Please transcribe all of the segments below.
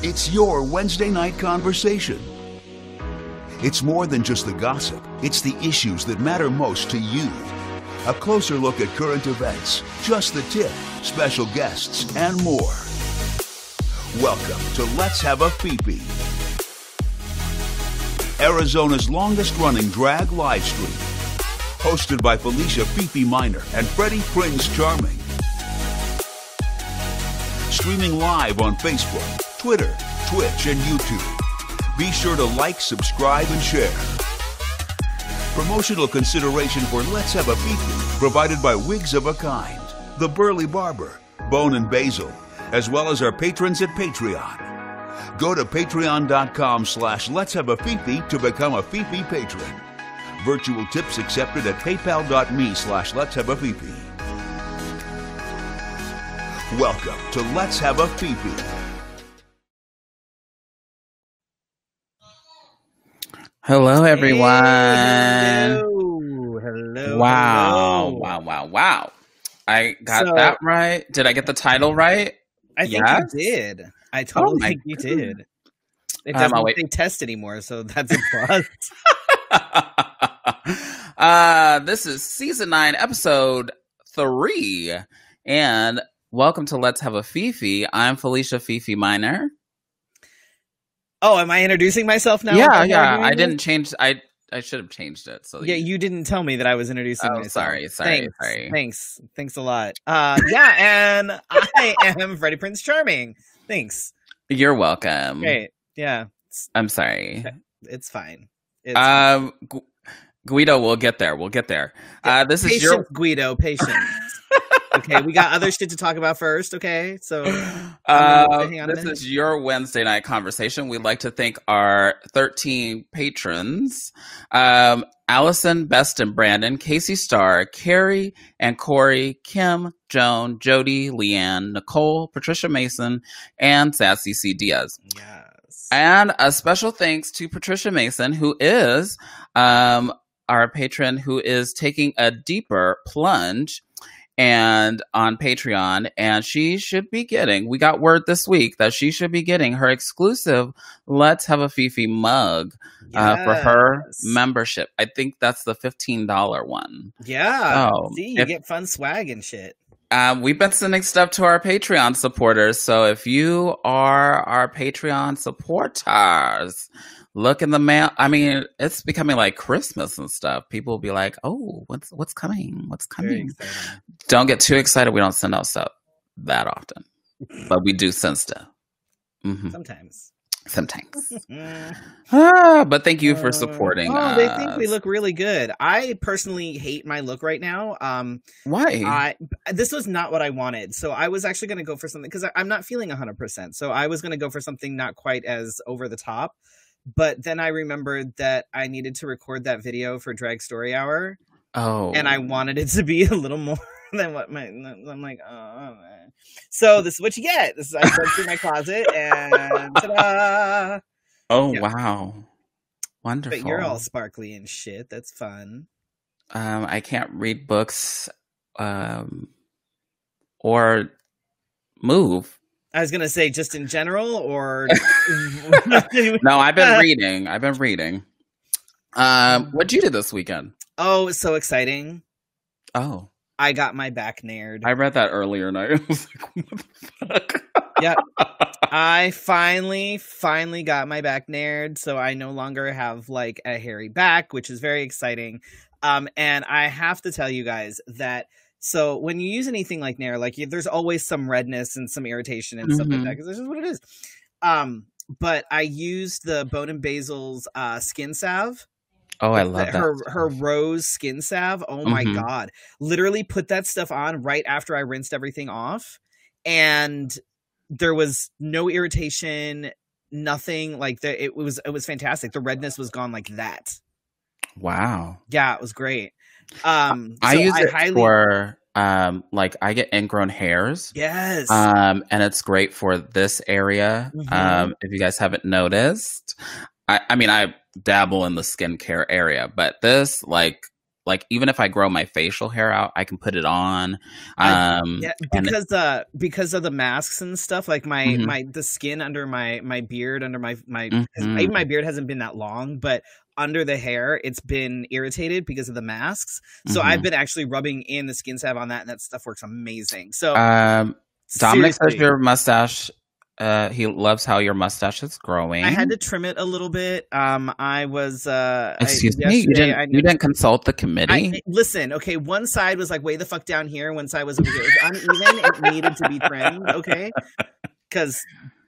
It's your Wednesday night conversation. It's more than just the gossip. It's the issues that matter most to you. A closer look at current events, just the tip, special guests, and more. Welcome to Let's Have a Fifi, Arizona's longest-running drag live stream. Hosted by Felicia Fifi Minor and Freddie Prinze Charming. Streaming live on Facebook, Twitter, Twitch, and YouTube. Be sure to like, subscribe, and share. Promotional consideration for Let's Have a Fifi provided by Wigs of a Kind, The Burley Barber, Bone and Basil, as well as our patrons at Patreon. Go to patreon.com/Let's Have a Fifi to become a Fifi patron. Virtual tips accepted at paypal.me/Let's Have a Fifi. Welcome to Let's Have a Fifi. Hello, everyone. Hey, hello. Wow. Hello. Wow. I got that right. Did I get the title right? I think you did. I totally think you did. It doesn't say test anymore, so that's a plus. This is season 9, episode 3, and welcome to Let's Have a Fifi. I'm Felicia Fifi Minor. Oh, am I introducing myself now? Yeah. I didn't change. I should have changed it. So you didn't tell me that I was introducing myself. Sorry. Thanks a lot. And I am Freddie Prinze Charming. Thanks. You're welcome. Great. Yeah. I'm sorry. It's fine. Guido, we'll get there. This patience, is your Guido. Patience. Okay, we got other shit to talk about first. Okay, so this is your Wednesday night conversation. We'd like to thank our 13 patrons: Allison, Best, and Brandon, Casey Starr, Carrie and Corey, Kim, Joan, Jody, Leanne, Nicole, Patricia Mason, and Sassy C. Diaz. Yes, and a special thanks to Patricia Mason, who is our patron, who is taking a deeper plunge and on Patreon, and she should be getting, we got word this week that she should be getting her exclusive Let's Have a Fifi mug for her membership. I think that's the $15 one. Yeah. See, you get fun swag and shit. We've been sending stuff to our Patreon supporters, so if you are our Patreon supporters, look in the mail. I mean, it's becoming like Christmas and stuff. People will be like, "Oh, what's coming? What's coming?" Don't get too excited. We don't send out stuff that often, but we do send stuff. Mm-hmm. Sometimes. But thank you for supporting us. They think we look really good. I personally hate my look right now. Why? This was not what I wanted. So I was actually going to go for something because I'm not feeling 100%. So I was going to go for something not quite as over the top. But then I remembered that I needed to record that video for Drag Story Hour. Oh. And I wanted it to be a little more than what I'm like, oh. So this is what you get. I went through my closet and ta-da! Oh, yeah. Wow. Wonderful. But you're all sparkly and shit. That's fun. I can't read books or move. I was gonna say just in general, or no. I've been reading. What'd you do this weekend? Oh, it was so exciting! Oh, I got my back nared. I read that earlier, and I was like, "What the fuck?" Yep, I finally got my back nared, so I no longer have like a hairy back, which is very exciting. And I have to tell you guys that. So when you use anything like Nair, like there's always some redness and some irritation and stuff like that, because this is what it is. But I used the Bone and Basil's skin salve. Oh, I love that. Her rose skin salve. Oh my God. Literally put that stuff on right after I rinsed everything off. And there was no irritation, nothing like that. It was fantastic. The redness was gone like that. Wow. Yeah, it was great. I use it for like I get ingrown hairs. Yes. And it's great for this area. If you guys haven't noticed, I mean I dabble in the skincare area, but this like like even if I grow my facial hair out, I can put it on. Yeah, and because of the masks and stuff, like the skin under my beard, under my even my beard hasn't been that long, but under the hair it's been irritated because of the masks. So I've been actually rubbing in the skin salve on that, and that stuff works amazing. So Dominic says your mustache, he loves how your mustache is growing. I had to trim it a little bit. I was excuse me, you didn't consult the committee? Listen, okay, one side was like way the fuck down here, one side was over here. It was uneven. It needed to be trimmed, okay? Because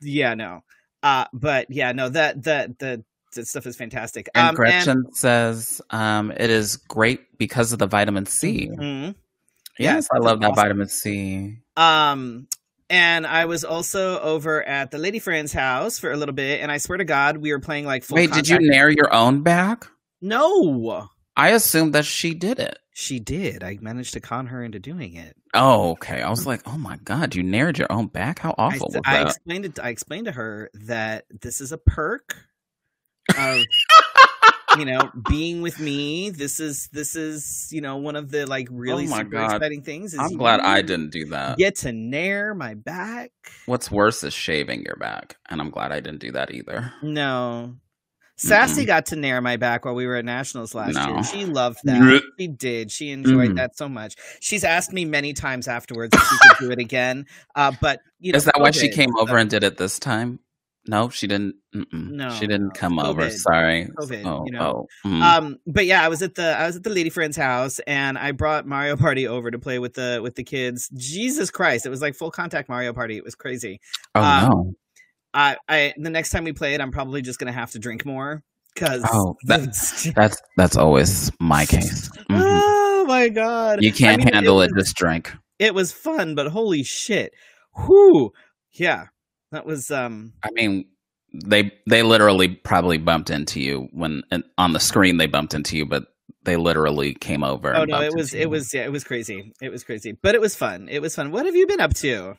but yeah, no, that stuff is fantastic. And Gretchen says it is great because of the vitamin C. Yes, I love that vitamin C. And I was also over at the lady friend's house for a little bit, and I swear to God, we were playing like full Wait, contact. did you nair your own back? No. I assumed that she did it. She did. I managed to con her into doing it. Oh, okay. I was like, oh my God, you nared your own back? How awful was that? I explained to her that this is a perk of being with me. This is one of the like really super exciting things. I'm glad I didn't do that. Get to nair my back. What's worse is shaving your back, and I'm glad I didn't do that either. No. Sassy got to nair my back while we were at Nationals last year. She loved that. She did. She enjoyed that so much. She's asked me many times afterwards if she could do it again. But is that why she came over and did it this time? No, she didn't. No, she didn't come over. Sorry. COVID, but yeah, I was at the lady friend's house, and I brought Mario Party over to play with the kids. Jesus Christ, it was like full contact Mario Party. It was crazy. Oh no. The next time we play it, I'm probably just gonna have to drink more because that's always my case. Oh my God, you can't handle it. Just drink. It was fun, but holy shit, whoo, yeah. That was I mean, they literally probably bumped into you on the screen. They bumped into you, but they literally came over. Oh no, it was crazy. It was crazy, but it was fun. What have you been up to?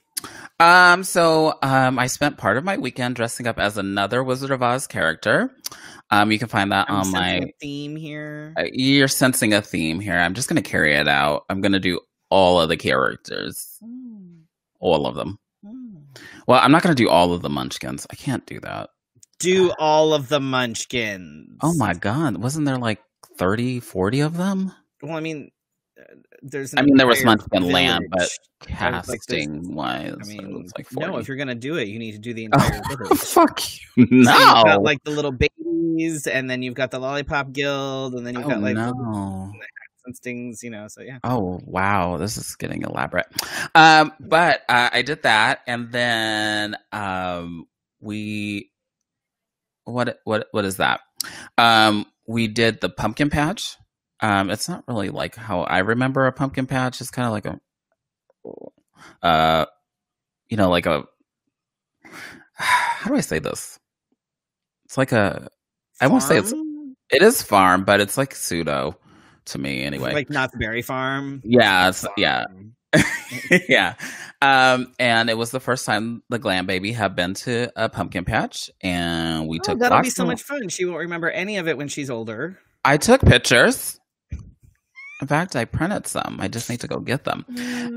I spent part of my weekend dressing up as another Wizard of Oz character. You can find that on my theme here. You're sensing a theme here. I'm just going to carry it out. I'm going to do all of the characters, all of them. Well, I'm not going to do all of the Munchkins. I can't do that. Do all of the Munchkins. Oh my God. Wasn't there like 30, 40 of them? Well, I mean, there was Munchkin Land, but casting wise, it was like 40. No, if you're going to do it, you need to do the entire village. Fuck you. No. So you've got like the little babies, and then you've got the Lollipop Guild, and then you've got like things, so yeah. Oh wow, this is getting elaborate. But I did that, and then what is that? We did the pumpkin patch. It's not really like how I remember a pumpkin patch. It's kind of like like a how do I say this? It's like a I won't say it is farm, but it's like pseudo. To me, anyway, like Knott's Berry Farm. Yeah, yeah. And it was the first time the Glam Baby had been to a pumpkin patch, and we took. That'll be so much fun. She won't remember any of it when she's older. I took pictures. In fact, I printed some. I just need to go get them.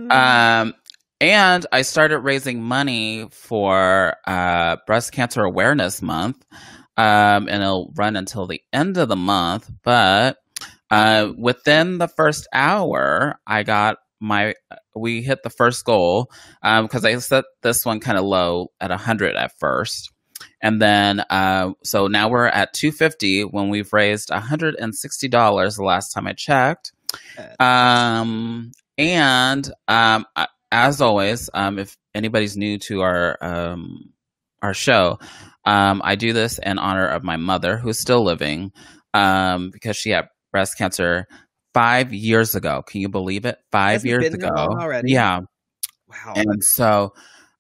And I started raising money for Breast Cancer Awareness Month, and it'll run until the end of the month, but. Within the first hour, we hit the first goal, because I set this one kind of low at 100 at first. And then, so now we're at 250 when we've raised $160 the last time I checked. As always, if anybody's new to our show, I do this in honor of my mother, who's still living, because she had breast cancer 5 years ago. Can you believe it? 5 years ago already. Yeah. Wow. And so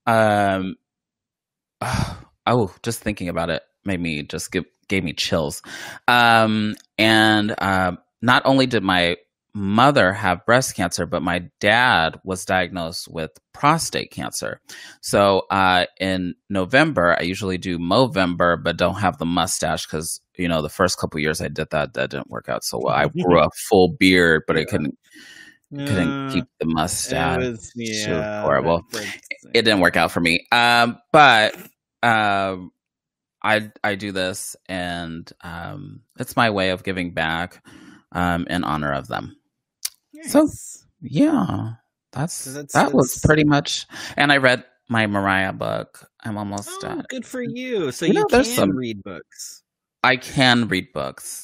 just thinking about it gave me chills. And not only did my mother have breast cancer, but my dad was diagnosed with prostate cancer. So in November, I usually do Movember, but don't have the mustache because, the first couple of years I did that didn't work out so well. I grew a full beard, but I couldn't keep the mustache. It was horrible. It didn't work out for me. But I do this, and it's my way of giving back in honor of them. Nice. So yeah, that was pretty much. And I read my Mariah book. I'm almost done. Good for you. So you can read books. I can read books.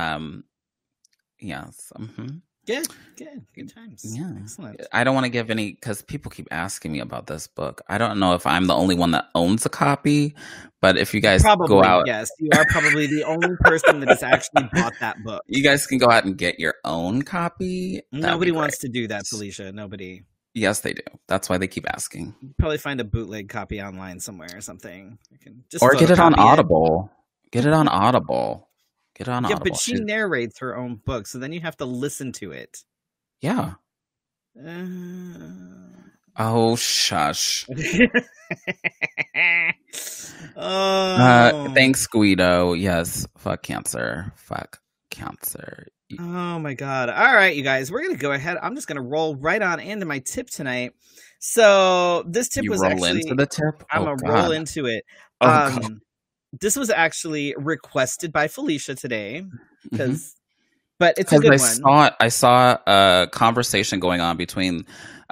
Yes. Mm-hmm. Good times. Yeah. Excellent. I don't want to give any, because people keep asking me about this book. I don't know if I'm the only one that owns a copy, but if you guys go out. Yes, you are probably the only person that has actually bought that book. You guys can go out and get your own copy. Nobody wants to do that, Felicia. Nobody. Yes, they do. That's why they keep asking. You'd probably find a bootleg copy online somewhere or something. Or get it on Audible. Get it on Audible. Yeah, but she narrates her own book, so then you have to listen to it. Yeah. Oh, shush. Thanks, Guido. Yes, fuck cancer. Fuck cancer. Oh, my God. All right, you guys, we're going to go ahead. I'm just going to roll right on into my tip tonight. So this tip was actually... roll into the tip? I'm going to roll into it. This was actually requested by Felicia today, but it's a good one. I saw a conversation going on between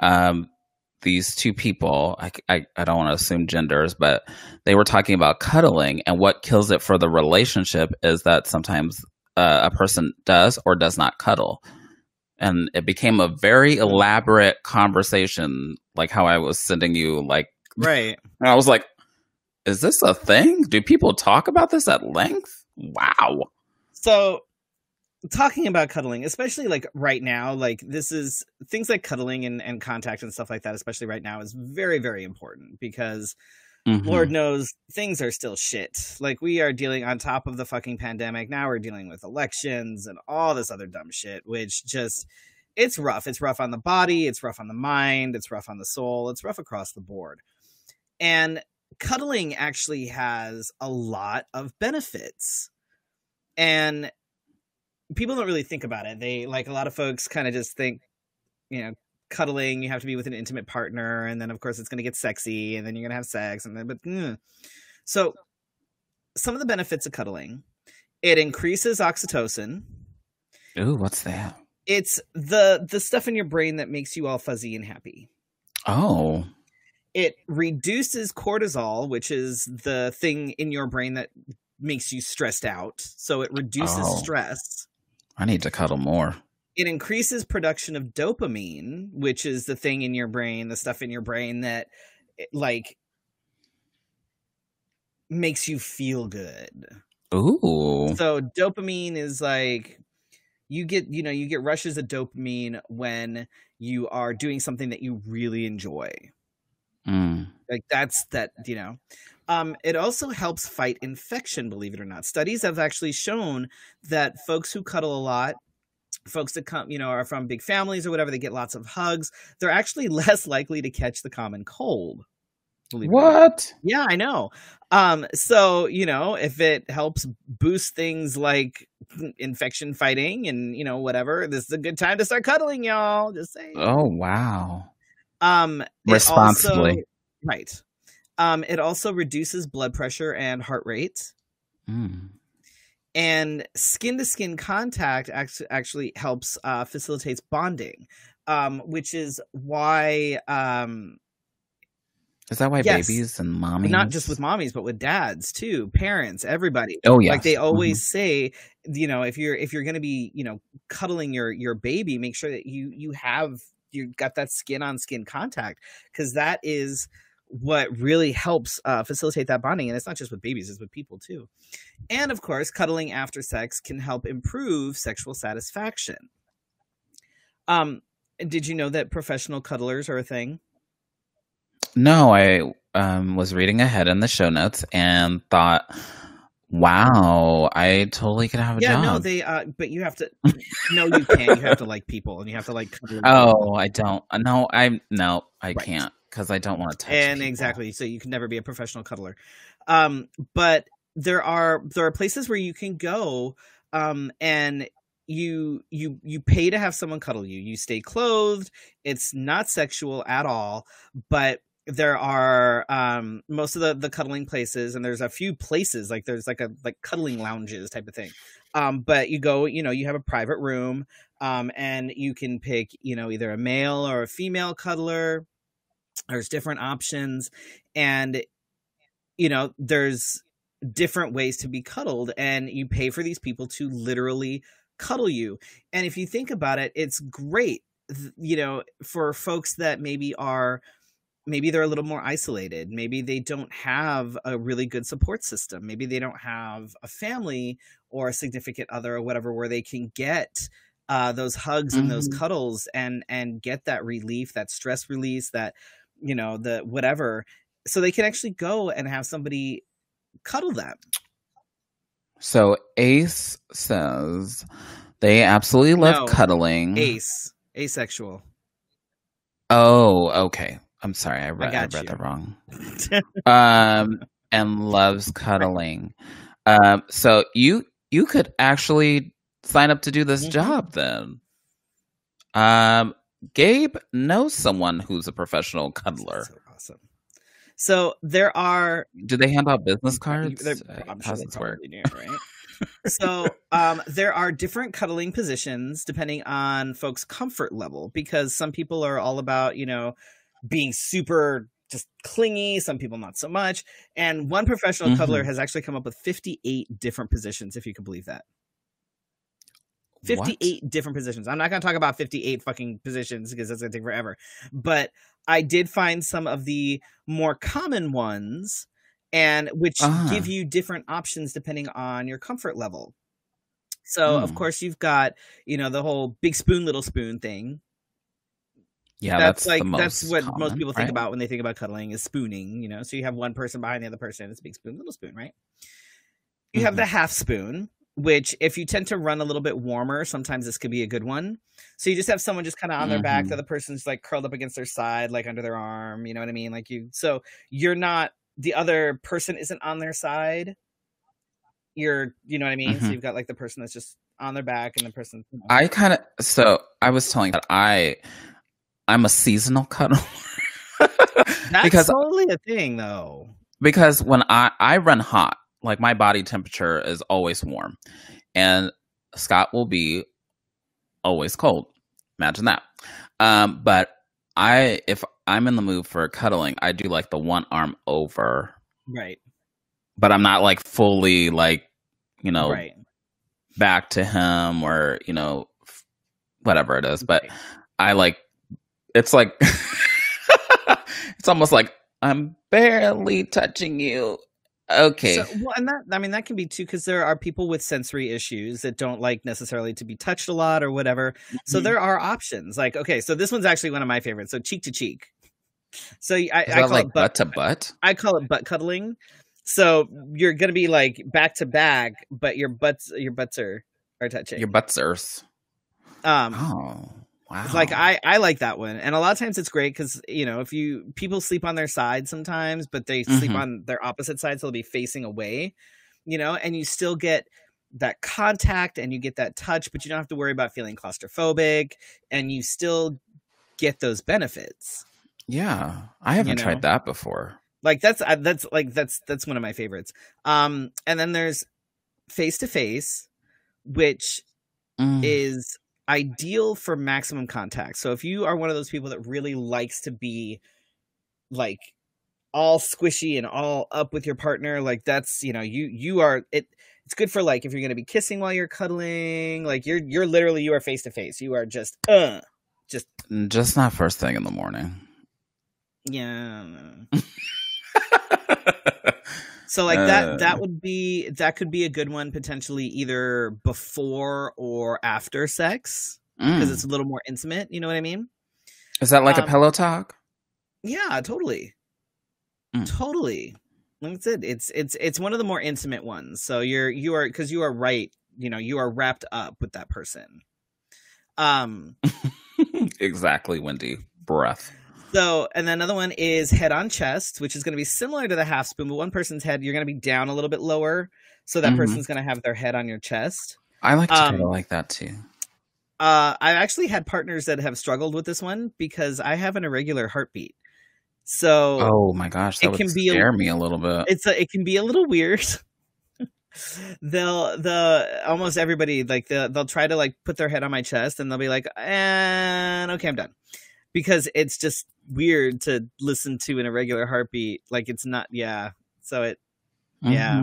these two people. I don't want to assume genders, but they were talking about cuddling, and what kills it for the relationship is that sometimes a person does or does not cuddle. And it became a very elaborate conversation, like how I was sending you, like, right. And I was like, is this a thing? Do people talk about this at length? Wow. So talking about cuddling, especially like right now, like this is things like cuddling and contact and stuff like that, especially right now, is very, very important because Lord knows things are still shit. Like we are dealing on top of the fucking pandemic. Now we're dealing with elections and all this other dumb shit, which just, it's rough. It's rough on the body. It's rough on the mind. It's rough on the soul. It's rough across the board. And cuddling actually has a lot of benefits, and people don't really think about it. They, like, a lot of folks kind of just think, cuddling, you have to be with an intimate partner, and then of course it's going to get sexy, and then you're going to have sex, and then so some of the benefits of cuddling: it increases oxytocin. Ooh, what's that? It's the stuff in your brain that makes you all fuzzy and happy. Oh. It reduces cortisol, which is the thing in your brain that makes you stressed out. So it reduces stress. I need to cuddle more. It increases production of dopamine, which is the thing in your brain, the stuff in your brain that like makes you feel good. Ooh. So dopamine is like you get rushes of dopamine when you are doing something that you really enjoy. Like that's that, it also helps fight infection, believe it or not. Studies have actually shown that folks who cuddle a lot, folks that come, are from big families or whatever, they get lots of hugs, they're actually less likely to catch the common cold. What? Yeah, I know. So, if it helps boost things like infection fighting and, whatever, this is a good time to start cuddling, y'all. Just saying. Oh, wow. Responsibly. Right. It also reduces blood pressure and heart rate. And skin-to-skin contact actually helps facilitates bonding, which is why... is that why babies and mommies? Not just with mommies, but with dads too, parents, everybody. Oh yeah. Like they always say, if you're going to be, cuddling your baby, make sure that you got that skin on skin contact, because that is what really helps facilitate that bonding. And it's not just with babies, it's with people too. And of course, cuddling after sex can help improve sexual satisfaction. Did you know that professional cuddlers are a thing? No, I was reading ahead in the show notes and thought, Wow, I totally could have a Yeah, no, job. they but you have to no, you can't. You have to like people and you have to like cuddle them. Oh, I don't. No, I Right. can't because I don't want to touch And people. exactly, so you can never be a professional cuddler. But there are places where you can go, and you pay to have someone cuddle you. You stay clothed. It's not sexual at all, but there are most of the cuddling places, and there's a few places like there's like cuddling lounges type of thing. But you go, you have a private room, and you can pick, either a male or a female cuddler. There's different options, and there's different ways to be cuddled, and you pay for these people to literally cuddle you. And if you think about it, it's great, for folks that maybe they're a little more isolated. Maybe they don't have a really good support system. Maybe they don't have a family or a significant other or whatever, where they can get those hugs and those cuddles and get that relief, that stress release, that, the whatever, so they can actually go and have somebody cuddle them. So Ace says they absolutely love cuddling. Asexual. Oh, okay. I'm sorry, I read that wrong. And loves cuddling. So you could actually sign up to do this job then. Gabe knows someone who's a professional cuddler. That's so awesome. So there are. Do they hand out business cards? I'm sure they probably do, right? So there are different cuddling positions depending on folks' comfort level, because some people are all about, being super just clingy. Some people not so much. And one professional cuddler has actually come up with 58 different positions, if you can believe that. 58 different positions. I'm not going to talk about 58 fucking positions because that's going to take forever. But I did find some of the more common ones, and which give you different options depending on your comfort level. So, of course, you've got, the whole big spoon, little spoon thing. Yeah, that's what common, most people think about when they think about cuddling, is spooning, So you have one person behind the other person. It's a big spoon, little spoon, right? You have the half spoon, which if you tend to run a little bit warmer, sometimes this could be a good one. So you just have someone just kind of on their back, the other person's like curled up against their side, like under their arm, you know what I mean? So you're not, the other person isn't on their side. You know what I mean? So you've got like the person that's just on their back and the person. So I was telling that I'm a seasonal cuddler. That's totally a thing though. Because when I run hot, like my body temperature is always warm, and Scott will be always cold. Imagine that. But if I'm in the mood for cuddling, I do like the one arm over. Right. But I'm not like fully like, right. back to him or, whatever it is. But I like, it's like, it's almost like I'm barely touching you. Okay. So, and that can be too, because there are people with sensory issues that don't like necessarily to be touched a lot or whatever. So there are options. Like, okay, so this one's actually one of my favorites. So cheek to cheek. So I call like it butt to butt. I call it butt cuddling. So you're gonna be like back to back, but your butts are touching. Your butts are. Oh. Wow. Like I like that one, and a lot of times it's great because people sleep on their side sometimes, but they sleep on their opposite side, so they'll be facing away, and you still get that contact and you get that touch, but you don't have to worry about feeling claustrophobic, and you still get those benefits. Yeah, I haven't tried that before. Like that's one of my favorites. And then there's face to face, which is ideal for maximum contact. So if you are one of those people that really likes to be like all squishy and all up with your partner, like that's, you are it. It's good for like if you're going to be kissing while you're cuddling, like you're literally, you are face to face. You are just not first thing in the morning. Yeah. So like that could be a good one potentially, either before or after sex, because it's a little more intimate. You know what I mean? Is that like a pillow talk? Yeah, totally. Totally. That's it. It's one of the more intimate ones. So you are because you are right. You know, you are wrapped up with that person. Exactly, Wendy. Breath. So, and then another one is head on chest, which is going to be similar to the half spoon, but one person's head, you're going to be down a little bit lower. So that person's going to have their head on your chest. I like to kind of like that too. I've actually had partners that have struggled with this one because I have an irregular heartbeat. So, oh my gosh, that would scare me a little bit. It can be a little weird. Almost everybody they'll try to like put their head on my chest and they'll be like, and okay, I'm done. Because it's just weird to listen to an irregular heartbeat. Like it's not, yeah. So it, yeah.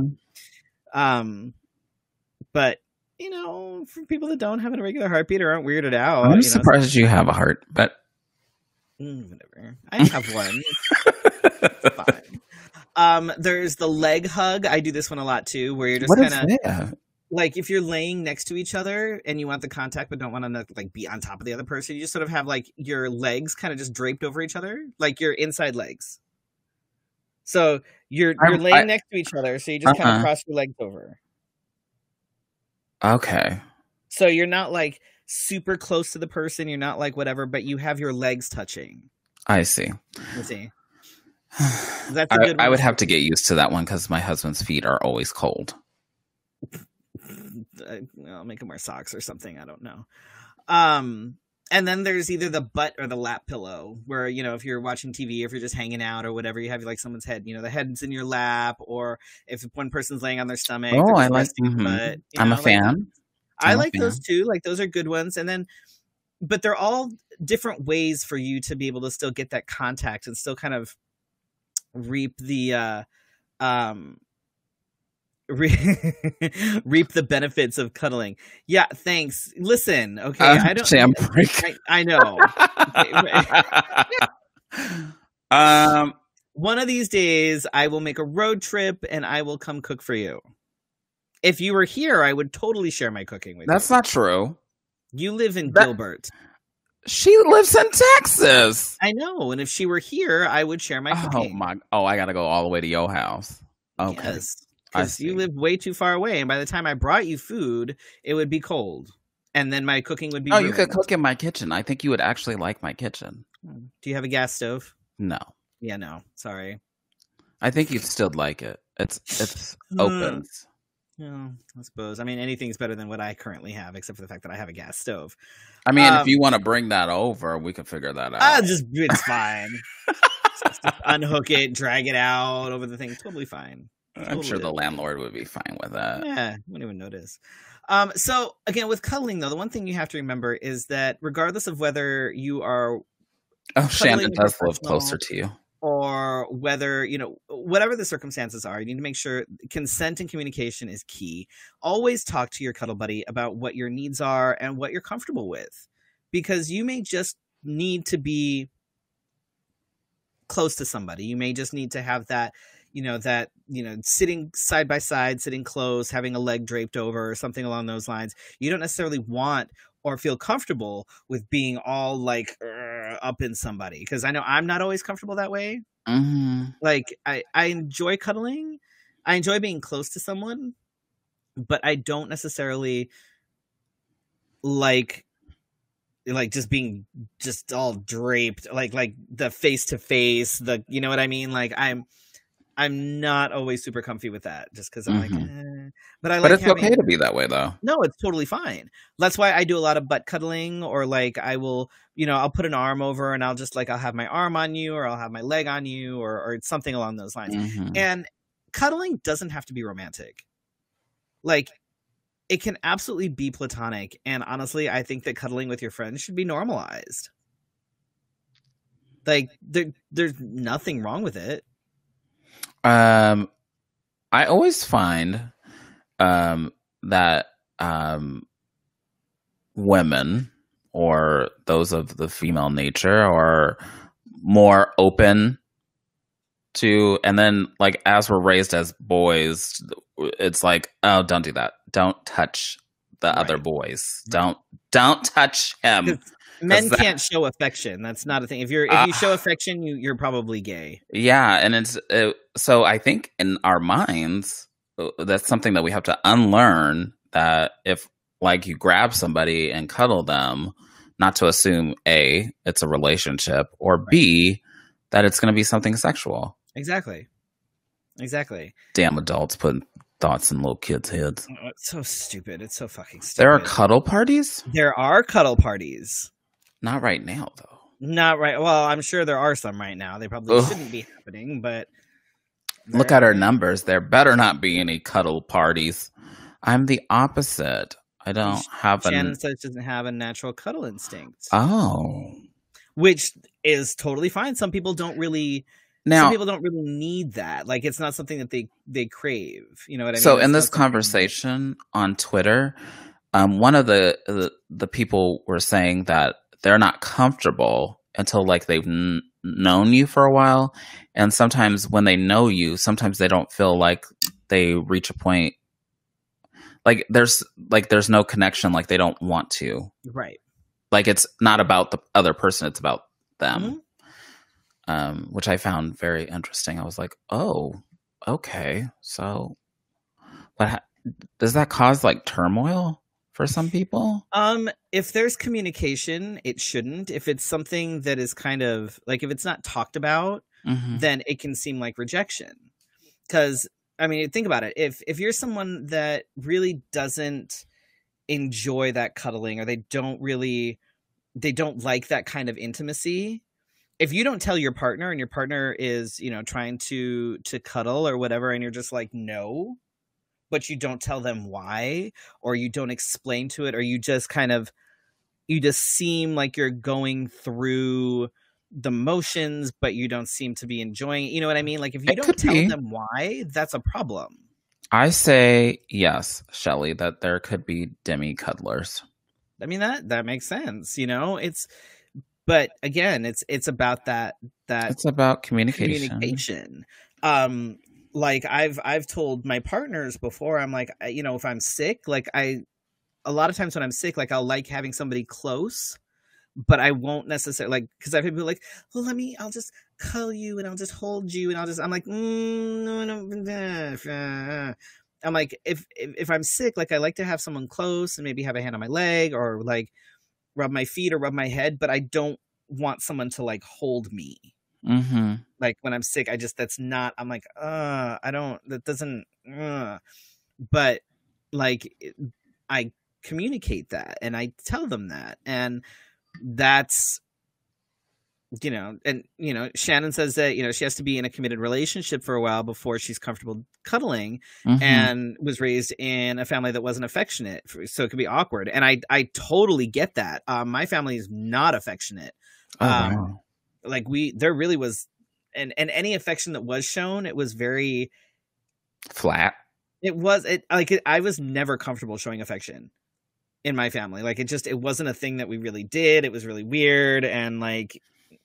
But you know, for people that don't have an irregular heartbeat or aren't weirded out, I'm surprised you have a heart, but whatever. I have one. It's fine. There's the leg hug. I do this one a lot too, where you're just kind of like if you're laying next to each other and you want the contact but don't want to like be on top of the other person, you just sort of have like your legs kind of just draped over each other, like your inside legs. So you're laying next to each other, so you just kind of cross your legs over. Okay. So you're not like super close to the person, you're not like whatever, but you have your legs touching. I see. You see. That's a good one. I would have to get used to that one because my husband's feet are always cold. I'll make him wear socks or something. I don't know. And then there's either the butt or the lap pillow where, you know, if you're watching TV, if you're just hanging out or whatever, you have like someone's head, you know, the head's in your lap, or if one person's laying on their stomach. Oh, I like butt, I'm a fan. I like those too. Like those are good ones. And then, but they're all different ways for you to be able to still get that contact and still kind of reap the, reap the benefits of cuddling. Yeah, thanks. Listen, okay, I don't. Jam break. I know. One of these days, I will make a road trip and I will come cook for you. If you were here, I would totally share my cooking with you. That's not true. You live in Gilbert. She lives in Texas. I know, and if she were here, I would share my cooking. I gotta go all the way to your house. Okay. Yes. Because you live way too far away, and by the time I brought you food, it would be cold, and then my cooking would be ruined. You could cook in my kitchen. I think you would actually like my kitchen. Do you have a gas stove? No. Yeah, no. Sorry. I think you'd still like it. It's open. Yeah, I suppose. I mean, anything's better than what I currently have, except for the fact that I have a gas stove. I mean, if you want to bring that over, we can figure that out. It's fine. Just unhook it, drag it out over the thing. Totally fine. I'm sure the landlord would be fine with that. Yeah, wouldn't even notice. So again, with cuddling though, the one thing you have to remember is that regardless of whether you are Shannon does live closer to you, or whether, you know, whatever the circumstances are, you need to make sure consent and communication is key. Always talk to your cuddle buddy about what your needs are and what you're comfortable with, because you may just need to be close to somebody. You may just need to have that, sitting side by side, sitting close, having a leg draped over or something along those lines. You don't necessarily want or feel comfortable with being all like up in somebody, because I know I'm not always comfortable that way. Mm-hmm. Like I enjoy cuddling. I enjoy being close to someone, but I don't necessarily like just being just all draped, like the face to face, you know what I mean? Like I'm not always super comfy with that, just because I'm like, but I like. But it's okay to be that way, though. No, it's totally fine. That's why I do a lot of butt cuddling, or like I will, I'll put an arm over and I'll just I'll have my arm on you, or I'll have my leg on you, or something along those lines. Mm-hmm. And cuddling doesn't have to be romantic. Like, it can absolutely be platonic. And honestly, I think that cuddling with your friends should be normalized. Like, there's nothing wrong with it. I always find that women, or those of the female nature, are more open to, and then like as we're raised as boys, it's like, oh, don't do that. Don't touch the other boys. Don't touch him. Men can't show affection. That's not a thing. If you show affection, you're probably gay. Yeah, and so I think in our minds, that's something that we have to unlearn. That if like you grab somebody and cuddle them, not to assume A, it's a relationship, or B, that it's going to be something sexual. Exactly. Damn adults putting thoughts in little kids' heads. Oh, it's so stupid. It's so fucking stupid. There are cuddle parties? There are cuddle parties. Not right now, though. Not right. Well, I'm sure there are some right now. They probably shouldn't be happening, but... Look at our numbers. There better not be any cuddle parties. I'm the opposite. I don't have Shannon says she doesn't have a natural cuddle instinct. Oh. Which is totally fine. Some people don't really need that. Like, it's not something that they crave. You know what I mean? So in this conversation on Twitter, one of the people were saying that they're not comfortable until like they've known you for a while. And sometimes when they know you, sometimes they don't feel like they reach a point like there's no connection, like they don't want to. Right. Like it's not about the other person, it's about them. Which I found very interesting. I was like, oh, okay. So but does that cause like turmoil for some people? If there's communication, it shouldn't. If it's something that is kind of like, if it's not talked about, then it can seem like rejection. Because I mean, think about it. If you're someone that really doesn't enjoy that cuddling, or they don't like that kind of intimacy, if you don't tell your partner and your partner is, trying to cuddle or whatever, and you're just like, no, but you don't tell them why, or you don't explain to it, or you just seem like you're going through the motions, but you don't seem to be enjoying it. You know what I mean? Like if you don't tell them why, that's a problem. I say yes, Shelly, that there could be demi cuddlers. I mean, that makes sense. But again, it's about that it's about communication. Like I've told my partners before, I'm like, if I'm sick, like a lot of times when I'm sick, like I'll like having somebody close, but I won't necessarily like, because I've had people like, well, I'll just cuddle you and I'll just hold you and I'm like, no. I'm like, if I'm sick, like I like to have someone close and maybe have a hand on my leg or like rub my feet or rub my head, but I don't want someone to like hold me. Like when I'm sick, I'm like, but like I communicate that and I tell them that, and that's, Shannon says that, she has to be in a committed relationship for a while before she's comfortable cuddling, and was raised in a family that wasn't affectionate. So it could be awkward. And I totally get that. My family is not affectionate. Wow. Like there really was, and any affection that was shown, it was very flat. I was never comfortable showing affection in my family. Like it wasn't a thing that we really did. It was really weird. And like,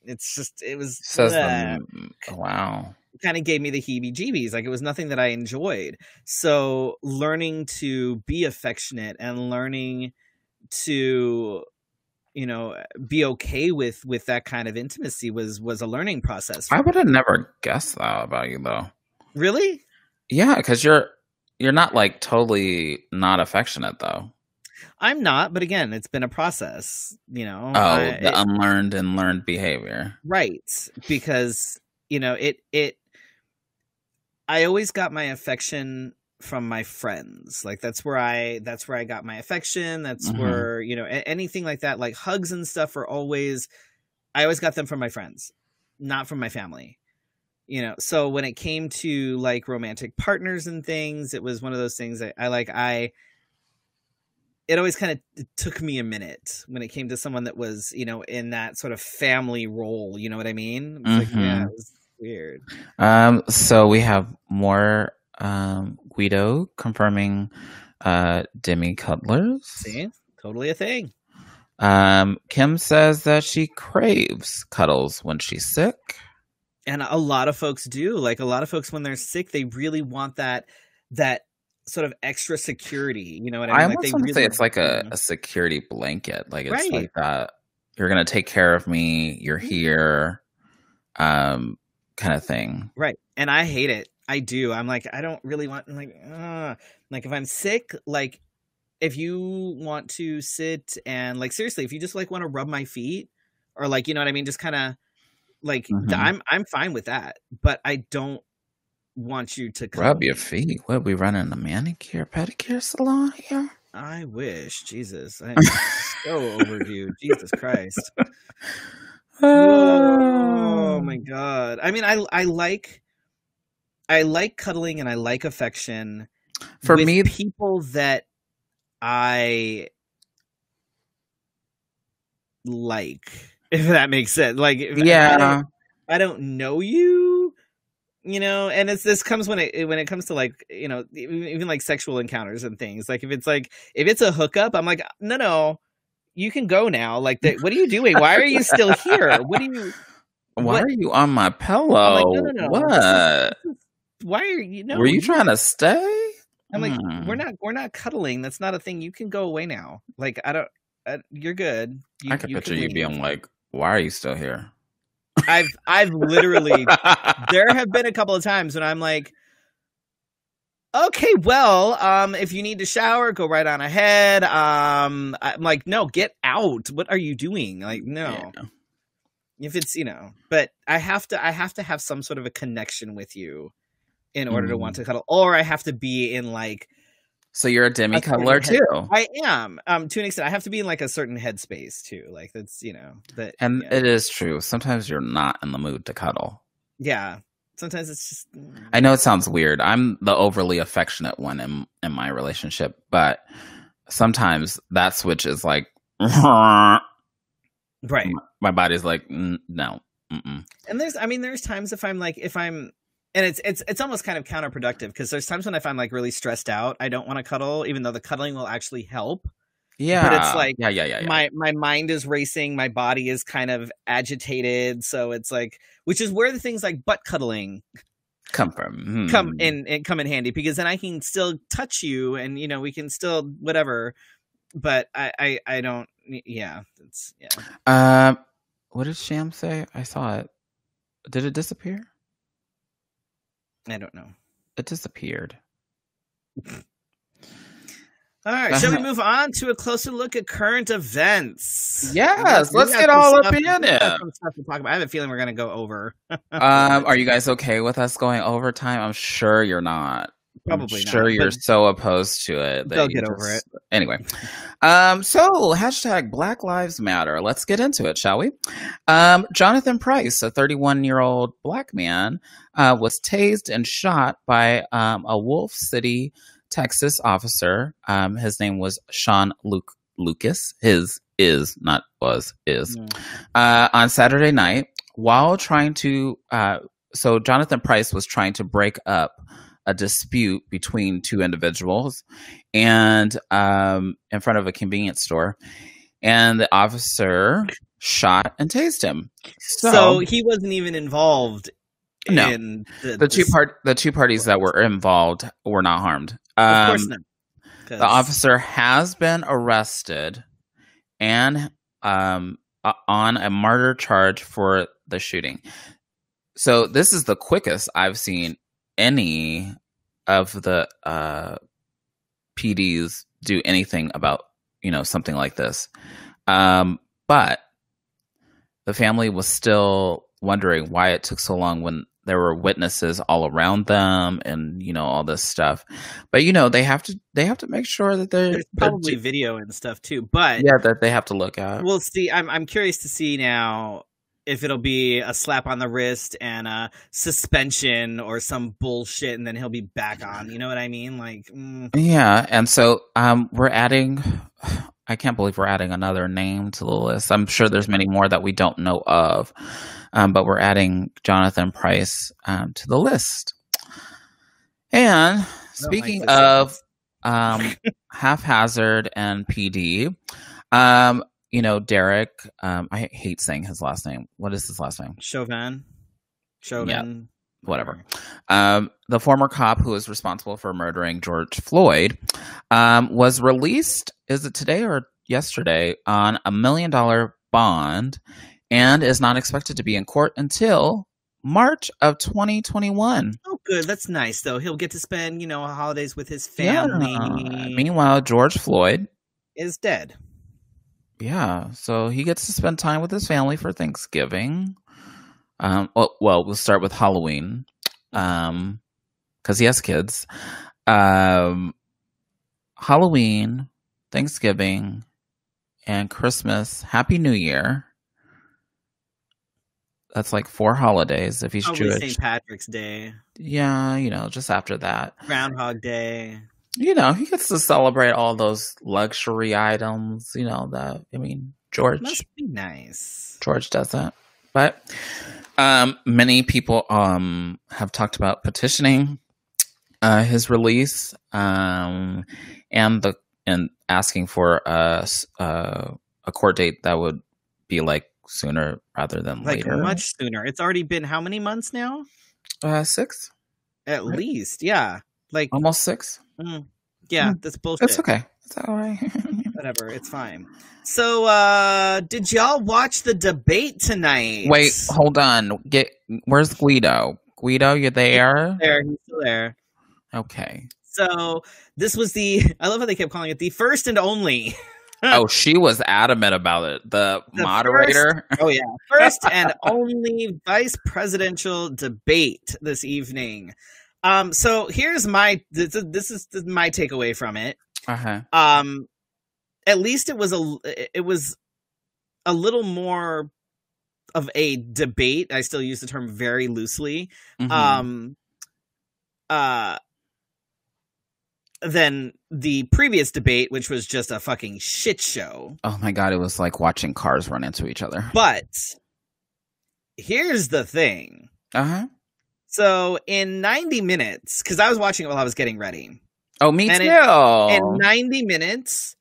wow. It kind of gave me the heebie-jeebies. Like it was nothing that I enjoyed. So learning to be affectionate and learning to, be okay with that kind of intimacy was a learning process. I would have never guessed that about you though. Really? Yeah. Cause you're not like totally not affectionate though. I'm not, but again, it's been a process, the unlearned and learned behavior. Right. Because, I always got my affection from my friends. Like that's where I got my affection. That's where, anything like that, like hugs and stuff I always got them from my friends, not from my family. So when it came to like romantic partners and things, it was one of those things that it always kind of took me a minute when it came to someone that was, in that sort of family role. You know what I mean? It was like, yeah, it was weird. So we have more Guido confirming demi cuddlers. See, totally a thing. Kim says that she craves cuddles when she's sick. And a lot of folks do. Like a lot of folks when they're sick, they really want that sort of extra security, you know what I mean? I almost want to say it's like a security blanket. Like it's like that. you're gonna take care of me. You're here, kind of thing. Right. And I hate it. I do. I'm like, I don't really want, like if I'm sick, like if you want to sit and like, seriously, if you just like want to rub my feet or like, you know what I mean? Just kind of like, I'm fine with that, but I don't want you to rub your feet. What, we running a manicure, pedicure salon here? I wish. Jesus. I'm so overdue. Jesus Christ. Oh my God. I mean, I like cuddling and I like affection. For with me, people that I like, if that makes sense. Like, yeah, I don't know you, you know, and this comes when it comes to like, you know, even like sexual encounters and things. Like if it's a hookup, I'm like, no, you can go now. Like, what are you doing? Why are you still here? Why are you on my pillow? Like, no. What? Why are you? No, were you trying to stay? I'm like, we're not cuddling. That's not a thing. You can go away now. Like, you're good. I can picture you being like, why are you still here? I've literally, there have been a couple of times when I'm like, okay, well, if you need to shower, go right on ahead. I'm like, no, get out. What are you doing? Like, no. Yeah. If it's, you know, but I have to have some sort of a connection with you in order to want to cuddle, or I have to be in like. So you're a demi cuddler too. I am, to an extent. I have to be in like a certain headspace too. Like that's, you know, that. And it is true. Sometimes you're not in the mood to cuddle. Yeah. Sometimes it's just. I know it sounds weird. I'm the overly affectionate one in my relationship, but sometimes that switch is like. Right. My body's like, no. Mm-mm. And there's times if I'm and it's almost kind of counterproductive because there's times when if I'm like really stressed out, I don't want to cuddle, even though the cuddling will actually help. Yeah. But it's like, yeah. My mind is racing. My body is kind of agitated. So it's like, which is where the things like butt cuddling come from, come in handy, because then I can still touch you and, you know, we can still whatever. But I don't. Yeah. It's, yeah. What did Sham say? I saw it. Did it disappear? I don't know. It disappeared. All right, shall we move on to a closer look at current events? Yes, let's get all up in it. Some stuff to talk about. I have a feeling we're going to go over. Are you guys okay with us going overtime? I'm sure you're not. Probably I'm sure not, you're so opposed to it. They'll get over it. Anyway. So hashtag Black Lives Matter. Let's get into it, shall we? Jonathan Price, a 31-year-old black man, was tased and shot by a Wolf City, Texas officer. His name was Sean Lucas. His is, not was, is. On Saturday night, while trying to... so Jonathan Price was trying to break up a dispute between two individuals and in front of a convenience store, and the officer shot and tased him. So he wasn't even involved. No, in the two parties that were involved were not harmed. Of course not. The officer has been arrested and on a murder charge for the shooting. So this is the quickest I've seen any of the PDs do anything about, you know, something like this. But the family was still wondering why it took so long when there were witnesses all around them and, you know, all this stuff. But, you know, they have to make sure that there's probably video and stuff too. But yeah, that they have to look at. We'll see. I'm curious to see now if it'll be a slap on the wrist and a suspension or some bullshit, and then he'll be back on. You know what I mean? Like, yeah. And so we're adding. I can't believe we're adding another name to the list. I'm sure there's many more that we don't know of, but we're adding Jonathan Price to the list. And speaking of haphazard and PD, you know, Derek, I hate saying his last name. What is his last name? Chauvin. Yeah, whatever. The former cop who was responsible for murdering George Floyd was released, is it today or yesterday, on $1 million bond and is not expected to be in court until March of 2021. Oh, good. That's nice, though. He'll get to spend, holidays with his family. Yeah. Meanwhile, George Floyd is dead. Yeah, so he gets to spend time with his family for Thanksgiving. Well, we'll start with Halloween, because he has kids. Halloween, Thanksgiving, and Christmas. Happy New Year. That's like 4 holidays if he's Jewish. St. Patrick's Day. Yeah, just after that. Groundhog Day. He gets to celebrate all those luxury items, George. Must be nice. George does that. But many people have talked about petitioning his release and asking for a court date that would be like sooner rather than later. Much sooner. It's already been how many months now? 6. At least, yeah. Almost 6. Yeah, that's bullshit. It's okay. It's all right. Whatever, it's fine. So, did y'all watch the debate tonight? Wait, hold on. Where's Guido? Guido, you there? He's still there. Okay. So, this was I love how they kept calling it the first and only. Oh, she was adamant about it. The moderator. First and only vice presidential debate this evening. So here's this is my takeaway from it. At least it was a little more of a debate. I still use the term very loosely. Than the previous debate, which was just a fucking shit show. Oh my God, it was like watching cars run into each other. But here's the thing. So in 90 minutes, because I was watching it while I was getting ready. Oh, me too. In 90 minutes,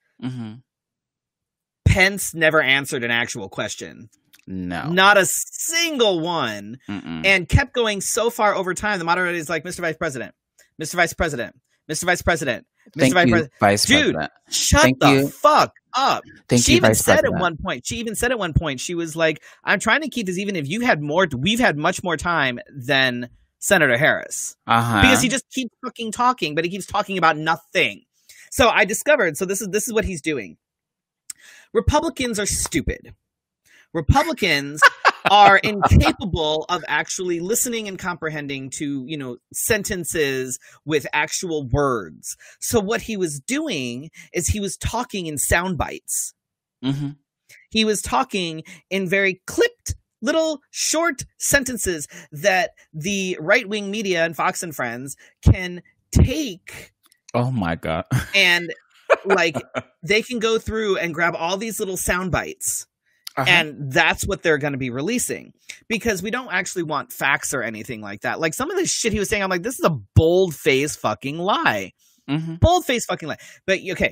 Pence never answered an actual question. No. Not a single one. And kept going so far over time. The moderator is like, Mr. Vice President, Mr. Vice President, Mr. Vice President, Mr. Vice President. Dude, shut the fuck up. She even said at one point, she was like, I'm trying to keep this even if we've had much more time than Senator Harris. Because he just keeps fucking talking, but he keeps talking about nothing. So I discovered, this is what he's doing. Republicans are stupid. Republicans are incapable of actually listening and comprehending to, sentences with actual words. So what he was doing is he was talking in sound bites. He was talking in very clipped little short sentences that the right-wing media and Fox and Friends can take. Oh my God. And they can go through and grab all these little sound bites. And that's what they're going to be releasing, because we don't actually want facts or anything like that. Like some of the shit he was saying, I'm like, this is a bold-faced fucking lie. Bold-faced fucking lie. But okay.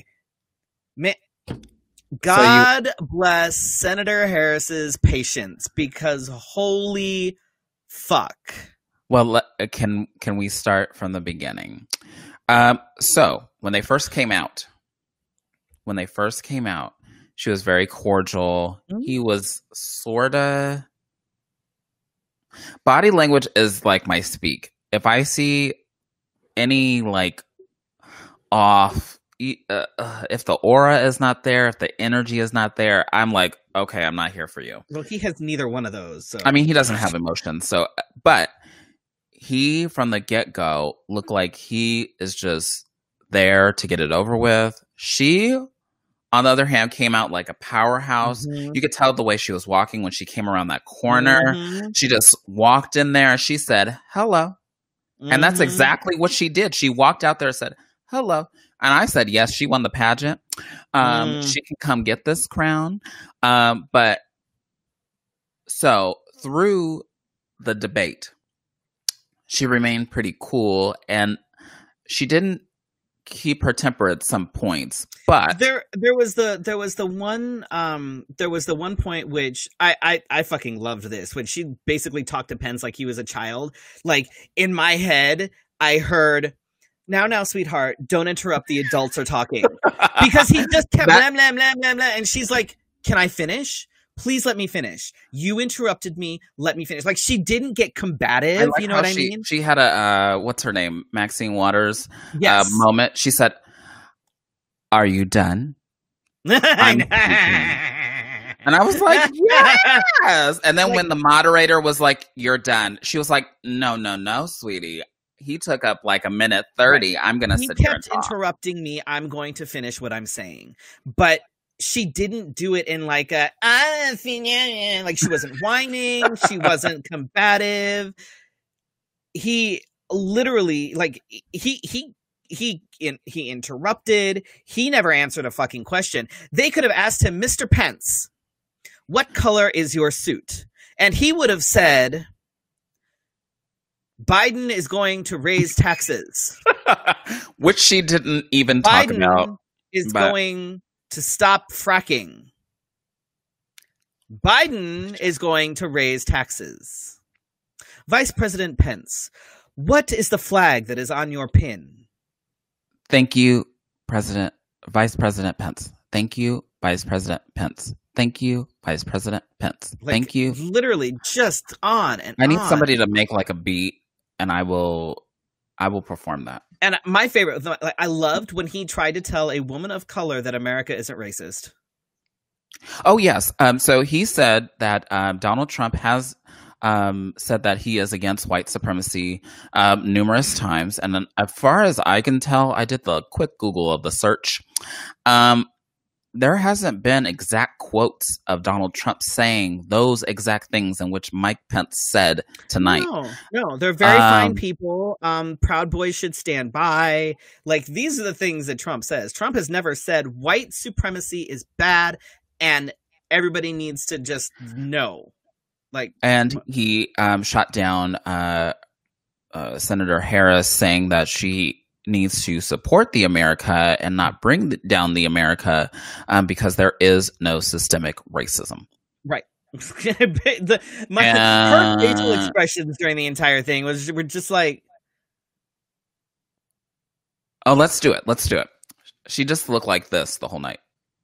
God bless Senator Harris's patience, because holy fuck. Well, can we start from the beginning? So when they first came out, she was very cordial. He was sorta. Body language is like my speak. If I see any off, if the aura is not there, if the energy is not there, I'm like, okay, I'm not here for you. Well, he has neither one of those. So. I mean, he doesn't have emotions. So, but he from the get-go looked like he is just there to get it over with. She, on the other hand, came out like a powerhouse. You could tell the way she was walking when she came around that corner. She just walked in there and she said, hello. And that's exactly what she did. She walked out there and said, hello. And I said, yes, she won the pageant. She can come get this crown. But so through the debate, she remained pretty cool, and she didn't keep her temper at some points, but there was the one point which I fucking loved this, when she basically talked to Pence like he was a child. Like in my head, I heard, now, sweetheart, don't interrupt, the adults are talking. Because he just kept blah, blah, blah, blah, blah, and she's like, can I finish? please let me finish. You interrupted me. Let me finish. Like, she didn't get combative. like You know how what I mean? She had a, what's her name? Maxine Waters Yes. moment. She said, "Are you done?" I'm speaking. And I was like, yes. And then when the moderator was like, "You're done," she was like, no, sweetie. He took up like a minute 30. Right. I'm going to sit here and talk. He kept interrupting me. I'm going to finish what I'm saying. But she didn't do it in like a, like she wasn't whining. She wasn't combative. He literally, like, he interrupted. He never answered a fucking question. They could have asked him, "Mr. Pence, what color is your suit?" And he would have said, "Biden is going to raise taxes." Which she didn't even talk about. Biden is going to stop fracking. Biden is going to raise taxes. Vice President Pence, what is the flag that is on your pin? Thank you, Vice President Pence. Thank you, Vice President Pence. Thank you, Vice President Pence. Like, thank you. Literally just on and on. I need somebody to make like a beat, and I will perform that. And my favorite, like, I loved when he tried to tell a woman of color that America isn't racist. Oh, yes. So he said that Donald Trump has said that he is against white supremacy numerous times. And then, as far as I can tell, I did the quick Google of the search. There hasn't been exact quotes of Donald Trump saying those exact things in which Mike Pence said tonight. No, they're very fine people. Proud Boys should stand by. Like, these are the things that Trump says. Trump has never said white supremacy is bad and everybody needs to just know. Like, and he shot down Senator Harris, saying that she needs to support the America and not bring down the America because there is no systemic racism. Right. Her facial expressions during the entire thing were just like, oh, let's do it. She just looked like this the whole night.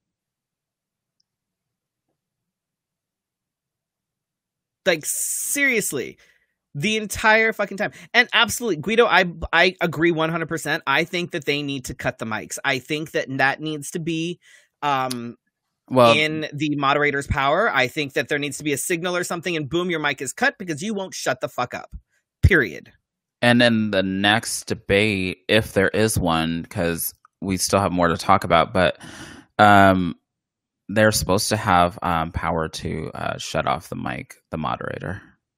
Like, seriously. The entire fucking time. And absolutely, Guido, I agree 100%. I think that they need to cut the mics. I think that needs to be in the moderator's power. I think that there needs to be a signal or something, and boom, your mic is cut because you won't shut the fuck up. Period. And then the next debate, if there is one, because we still have more to talk about, but they're supposed to have power to shut off the mic, the moderator.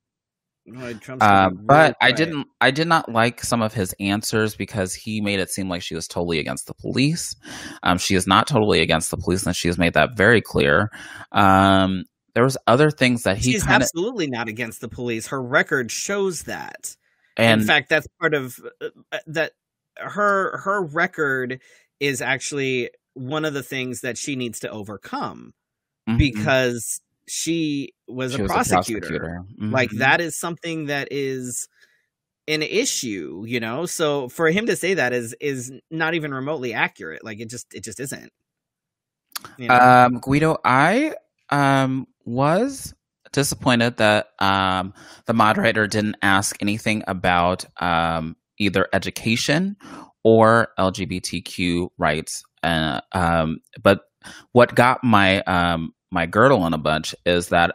But I did not like some of his answers because he made it seem like she was totally against the police. She is not totally against the police, and she has made that very clear. There was other things that she's absolutely not against the police. Her record shows that. And in fact, that's part of that. Her record is actually one of the things that she needs to overcome because she was a prosecutor. Mm-hmm. Like, that is something that is an issue, you know? So for him to say that is not even remotely accurate. Like, it just isn't. You know? Guido, I was disappointed that the moderator didn't ask anything about either education or LGBTQ rights. But what got my girdle in a bunch is that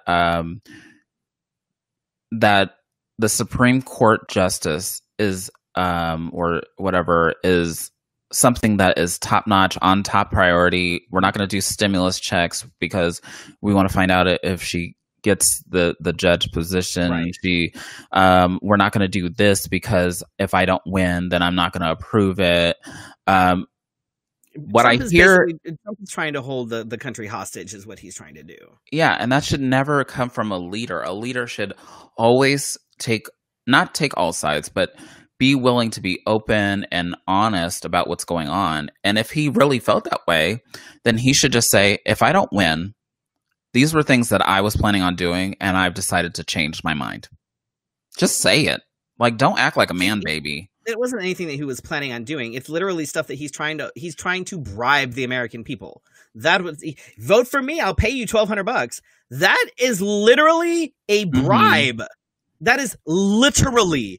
that the Supreme Court justice is or whatever is something that is top notch, on top priority. We're not going to do stimulus checks because we want to find out if she gets the judge position. Right. We're not going to do this because if I don't win, then I'm not going to approve it. What Trump is trying to hold the country hostage is what he's trying to do. Yeah, and that should never come from a leader. A leader should always not take all sides, but be willing to be open and honest about what's going on. And if he really felt that way, then he should just say, if I don't win, these were things that I was planning on doing, and I've decided to change my mind. Just say it. Like, don't act like a man baby. It wasn't anything that he was planning on doing. It's literally stuff that he's trying to bribe the American people. That was vote for me. I'll pay you $1,200. That is literally a bribe. Mm-hmm. That is literally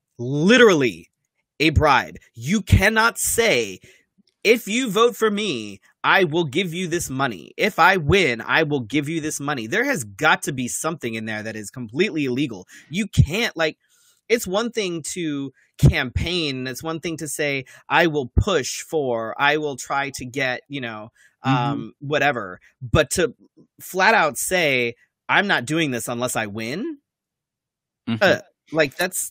a bribe. You cannot say, if you vote for me, I will give you this money. If I win, I will give you this money. There has got to be something in there that is completely illegal. You can't, like, it's one thing to campaign. It's one thing to say, I will push for, I will try to get, whatever. But to flat out say, I'm not doing this unless I win. Mm-hmm. Like that's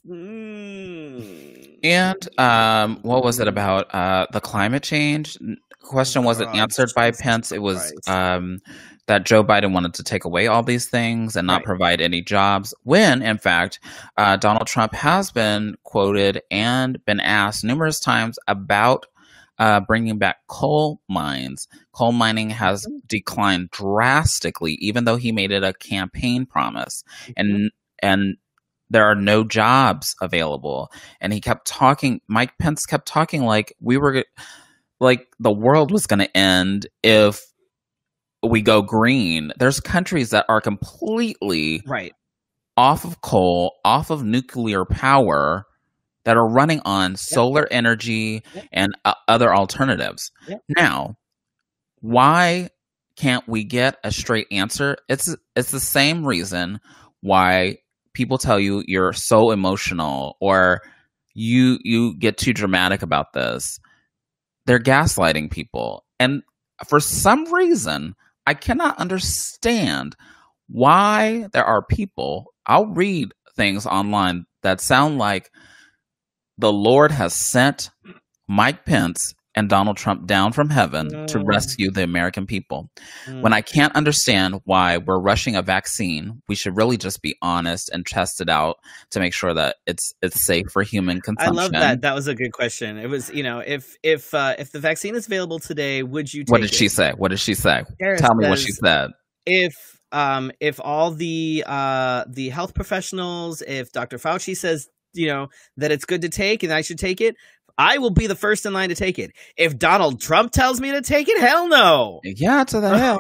and what was it about the climate change question? Wasn't answered by Pence. It was that Joe Biden wanted to take away all these things and not provide any jobs, when in fact Donald Trump has been quoted and been asked numerous times about bringing back coal mines. Coal mining has declined drastically, even though he made it a campaign promise, and there are no jobs available. And he kept talking, Mike Pence kept talking like the world was going to end if we go green. There's countries that are completely off of coal, off of nuclear power, that are running on solar energy and other alternatives. Now, why can't we get a straight answer? It's the same reason why people tell you you're so emotional or you get too dramatic about this. They're gaslighting people. And for some reason, I cannot understand why there are people, I'll read things online that sound like the Lord has sent Mike Pence and Donald Trump down from heaven to rescue the American people. When I can't understand why we're rushing a vaccine, we should really just be honest and test it out to make sure that it's safe for human consumption. I love that. That was a good question. It was, if the vaccine is available today, would you take it? What did she say? What did she say? Tell me what she said. If all the health professionals, if Dr. Fauci says, that it's good to take and I should take it, I will be the first in line to take it. If Donald Trump tells me to take it, hell no. Yeah, to the hell.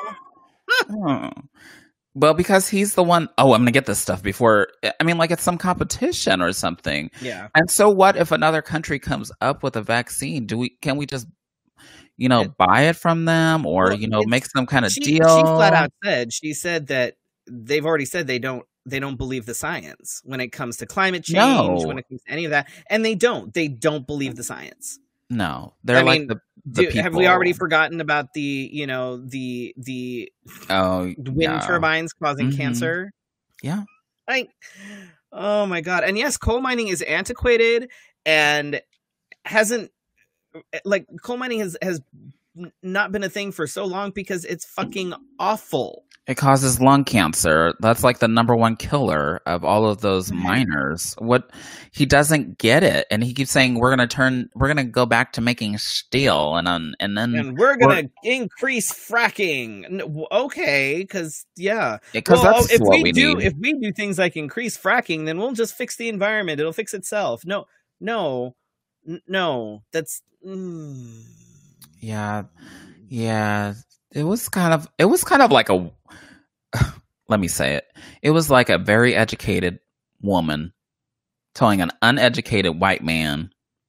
Well, because he's the one, I'm going to get this stuff before, like it's some competition or something. Yeah. And so what if another country comes up with a vaccine? Can we just, buy it from them or, make some kind of deal? She flat out said that they've already said they don't believe the science when it comes to climate change, when it comes to any of that. And they don't believe the science. No, they're the people. Have we already forgotten about the wind turbines causing cancer? Yeah. Oh my God. And yes, coal mining is antiquated and coal mining has not been a thing for so long because it's fucking awful. It causes lung cancer. That's like the number one killer of all of those miners. He doesn't get it, and he keeps saying we're gonna go back to making steel, and we're gonna increase fracking. Okay, because that's what we need. If we do things like increase fracking, then we'll just fix the environment. It'll fix itself. No, that's yeah. It was kind of like a. Let me say it. It was like a very educated woman telling an uneducated white man,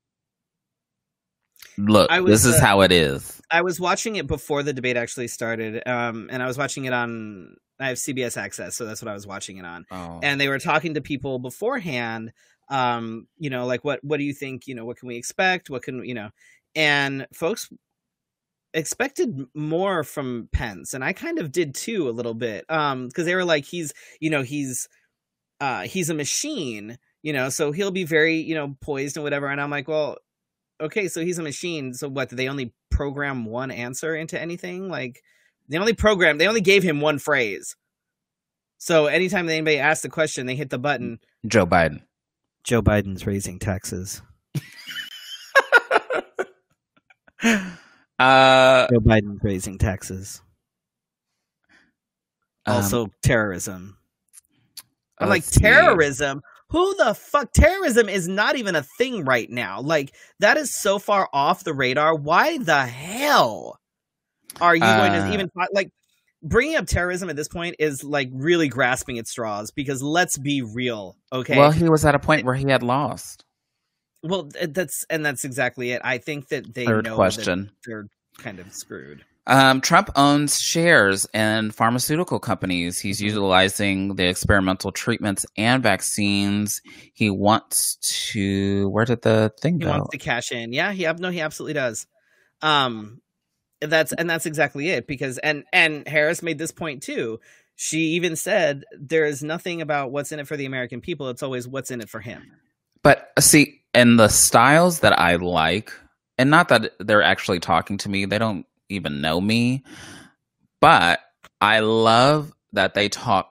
look, this is how it is. I was watching it before the debate actually started, and I was watching it on, I have CBS Access, so that's what I was watching it on. Oh. And they were talking to people beforehand, like, what do you think, what can we expect? What can, and folks expected more from Pence, and I kind of did too a little bit, because they were like, he's a machine, so he'll be very poised and whatever, and I'm like, well, okay, so he's a machine, so what, do they only program one answer into anything? Like, they only gave him one phrase, so anytime anybody asks the question, they hit the button. Joe Biden's raising taxes. Joe Biden's raising taxes. Also, terrorism. I'm like, terrorism? Who the fuck? Terrorism is not even a thing right now. Like, that is so far off the radar. Why the hell? Are you going to even like bringing up terrorism at this point is like really grasping at straws, because let's be real. Okay. Well, he was at a point where he had lost. Well, that's exactly it. I think that they Third know question. that they're kind of screwed. Trump owns shares in pharmaceutical companies. He's utilizing the experimental treatments and vaccines. He wants to. Where did the thing go? He wants to cash in. Yeah, he absolutely does. That's exactly it. Because and Harris made this point too. She even said there is nothing about what's in it for the American people. It's always what's in it for him. But see, and the styles that I like, and not that they're actually talking to me, they don't even know me, but I love that they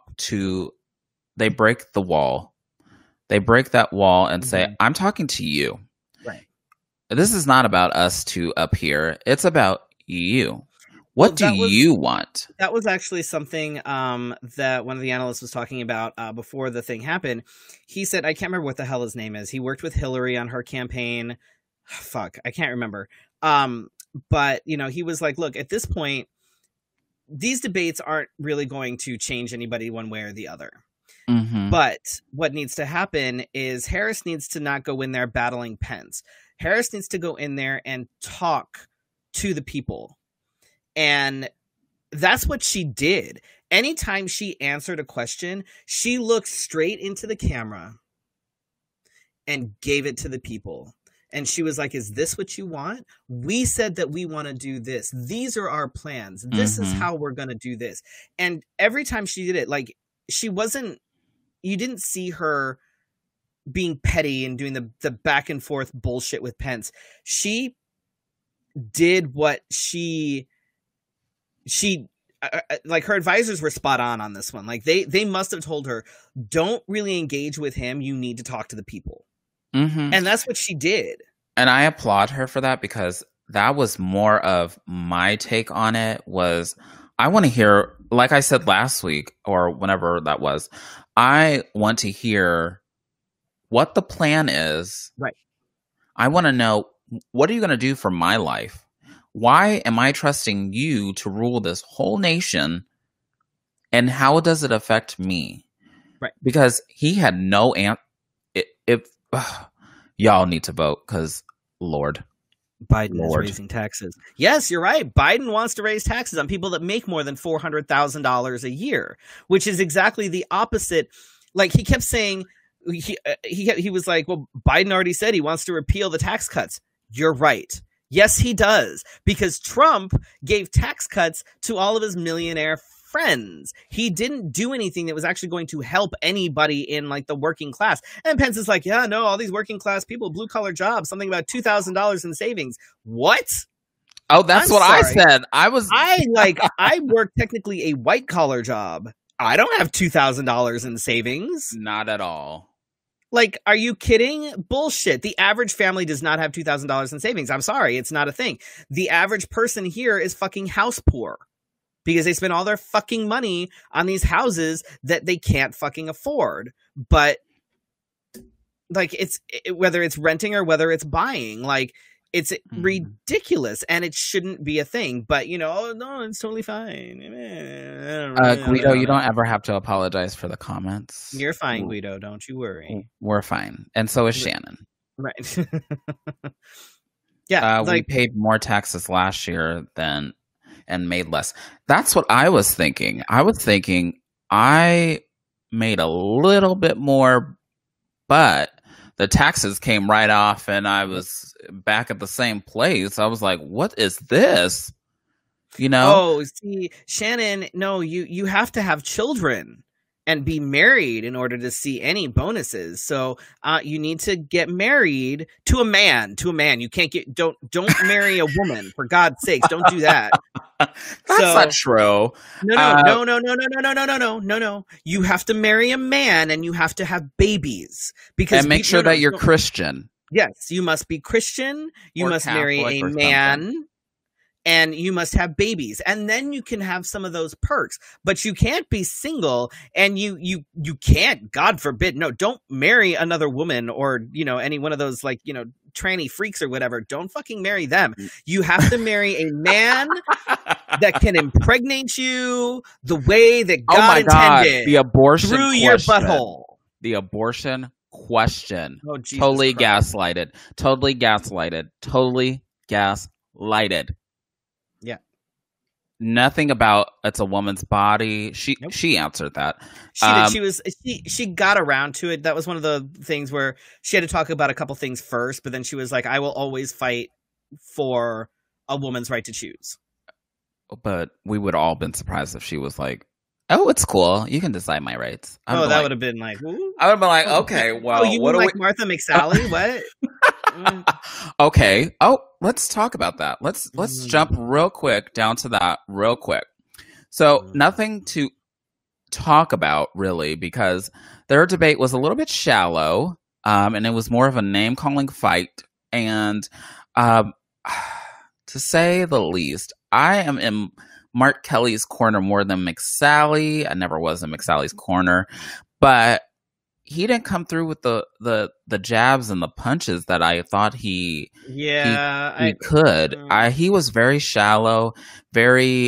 break the wall. They break that wall and say, I'm talking to you. Right. This is not about us two up here. It's about you. What do you want? That was actually something that one of the analysts was talking about before the thing happened. He said, I can't remember what the hell his name is. He worked with Hillary on her campaign. Fuck, I can't remember. But, you know, he was like, look, at this point, these debates aren't really going to change anybody one way or the other. Mm-hmm. But what needs to happen is Harris needs to not go in there battling Pence. Harris needs to go in there and talk to the people. And that's what she did. Anytime she answered a question, she looked straight into the camera and gave it to the people. And she was like, is this what you want? We said that we want to do this. These are our plans. This is how we're going to do this. And every time she did it, like, you didn't see her being petty and doing the back and forth bullshit with Pence. She did what she like, her advisors were spot on this one. Like, they must have told her, don't really engage with him. You need to talk to the people. Mm-hmm. And that's what she did. And I applaud her for that, because that was more of my take on it. Was I want to hear, like I said last week or whenever that was, I want to hear what the plan is. Right. I want to know, what are you going to do for my life? Why am I trusting you to rule this whole nation? And how does it affect me? Right. Because he had no y'all need to vote, because Lord. Biden is raising taxes. Yes, you're right. Biden wants to raise taxes on people that make more than $400,000 a year, which is exactly the opposite. Like, he kept saying, he was like, well, Biden already said he wants to repeal the tax cuts. You're right. Yes, he does, because Trump gave tax cuts to all of his millionaire friends. He didn't do anything that was actually going to help anybody in, like, the working class. And Pence is like, yeah, no, all these working class people, blue collar jobs, something about $2,000 in savings. What? Oh, that's what I said. I work technically a white collar job. I don't have $2,000 in savings. Not at all. Like, are you kidding? Bullshit. The average family does not have $2,000 in savings. I'm sorry. It's not a thing. The average person here is fucking house poor, because they spend all their fucking money on these houses that they can't fucking afford. But, like, whether it's renting or whether it's buying, like, it's ridiculous, and it shouldn't be a thing. But, you know, oh, no, it's totally fine. Guido, you don't ever have to apologize for the comments. You're fine, Guido. Don't you worry. We're fine. And so is Shannon. Right. Yeah. We paid more taxes last year and made less. That's what I was thinking. I was thinking I made a little bit more, but the taxes came right off and I was back at the same place. I was like, what is this? You know? Oh, see, Shannon, no, you have to have children and be married in order to see any bonuses. So you need to get married to a man. You can't don't marry a woman, for God's sakes. Don't do that. That's not true. No. You have to marry a man and you have to have babies, and make sure that you're Christian. Yes, you must be Christian. You must marry a man. And you must have babies, and then you can have some of those perks. But you can't be single, and you can't, God forbid, no, don't marry another woman or, you know, any one of those, like, you know, tranny freaks or whatever. Don't fucking marry them. You have to marry a man that can impregnate you the way that God Oh my God. intended The abortion through question. your butthole. The abortion question. Oh, Jesus Totally Christ. gaslighted. Totally gaslighted. Totally gaslighted. Yeah. Nothing about it's a woman's body. She answered that. She got around to it. That was one of the things where she had to talk about a couple things first, but then she was like, I will always fight for a woman's right to choose. But we would all been surprised if she was like, oh, it's cool. You can decide my rights. That would have been like, ooh. I would have been like, okay, well, you what mean do like Martha McSally? What? Okay. Oh, let's talk about that. Let's jump real quick down to that real quick. So nothing to talk about really, because their debate was a little bit shallow, and it was more of a name calling fight. And to say the least, I am in Mark Kelly's corner more than McSally. I never was in McSally's corner, but he didn't come through with the jabs and the punches that I thought he could. He was very shallow, very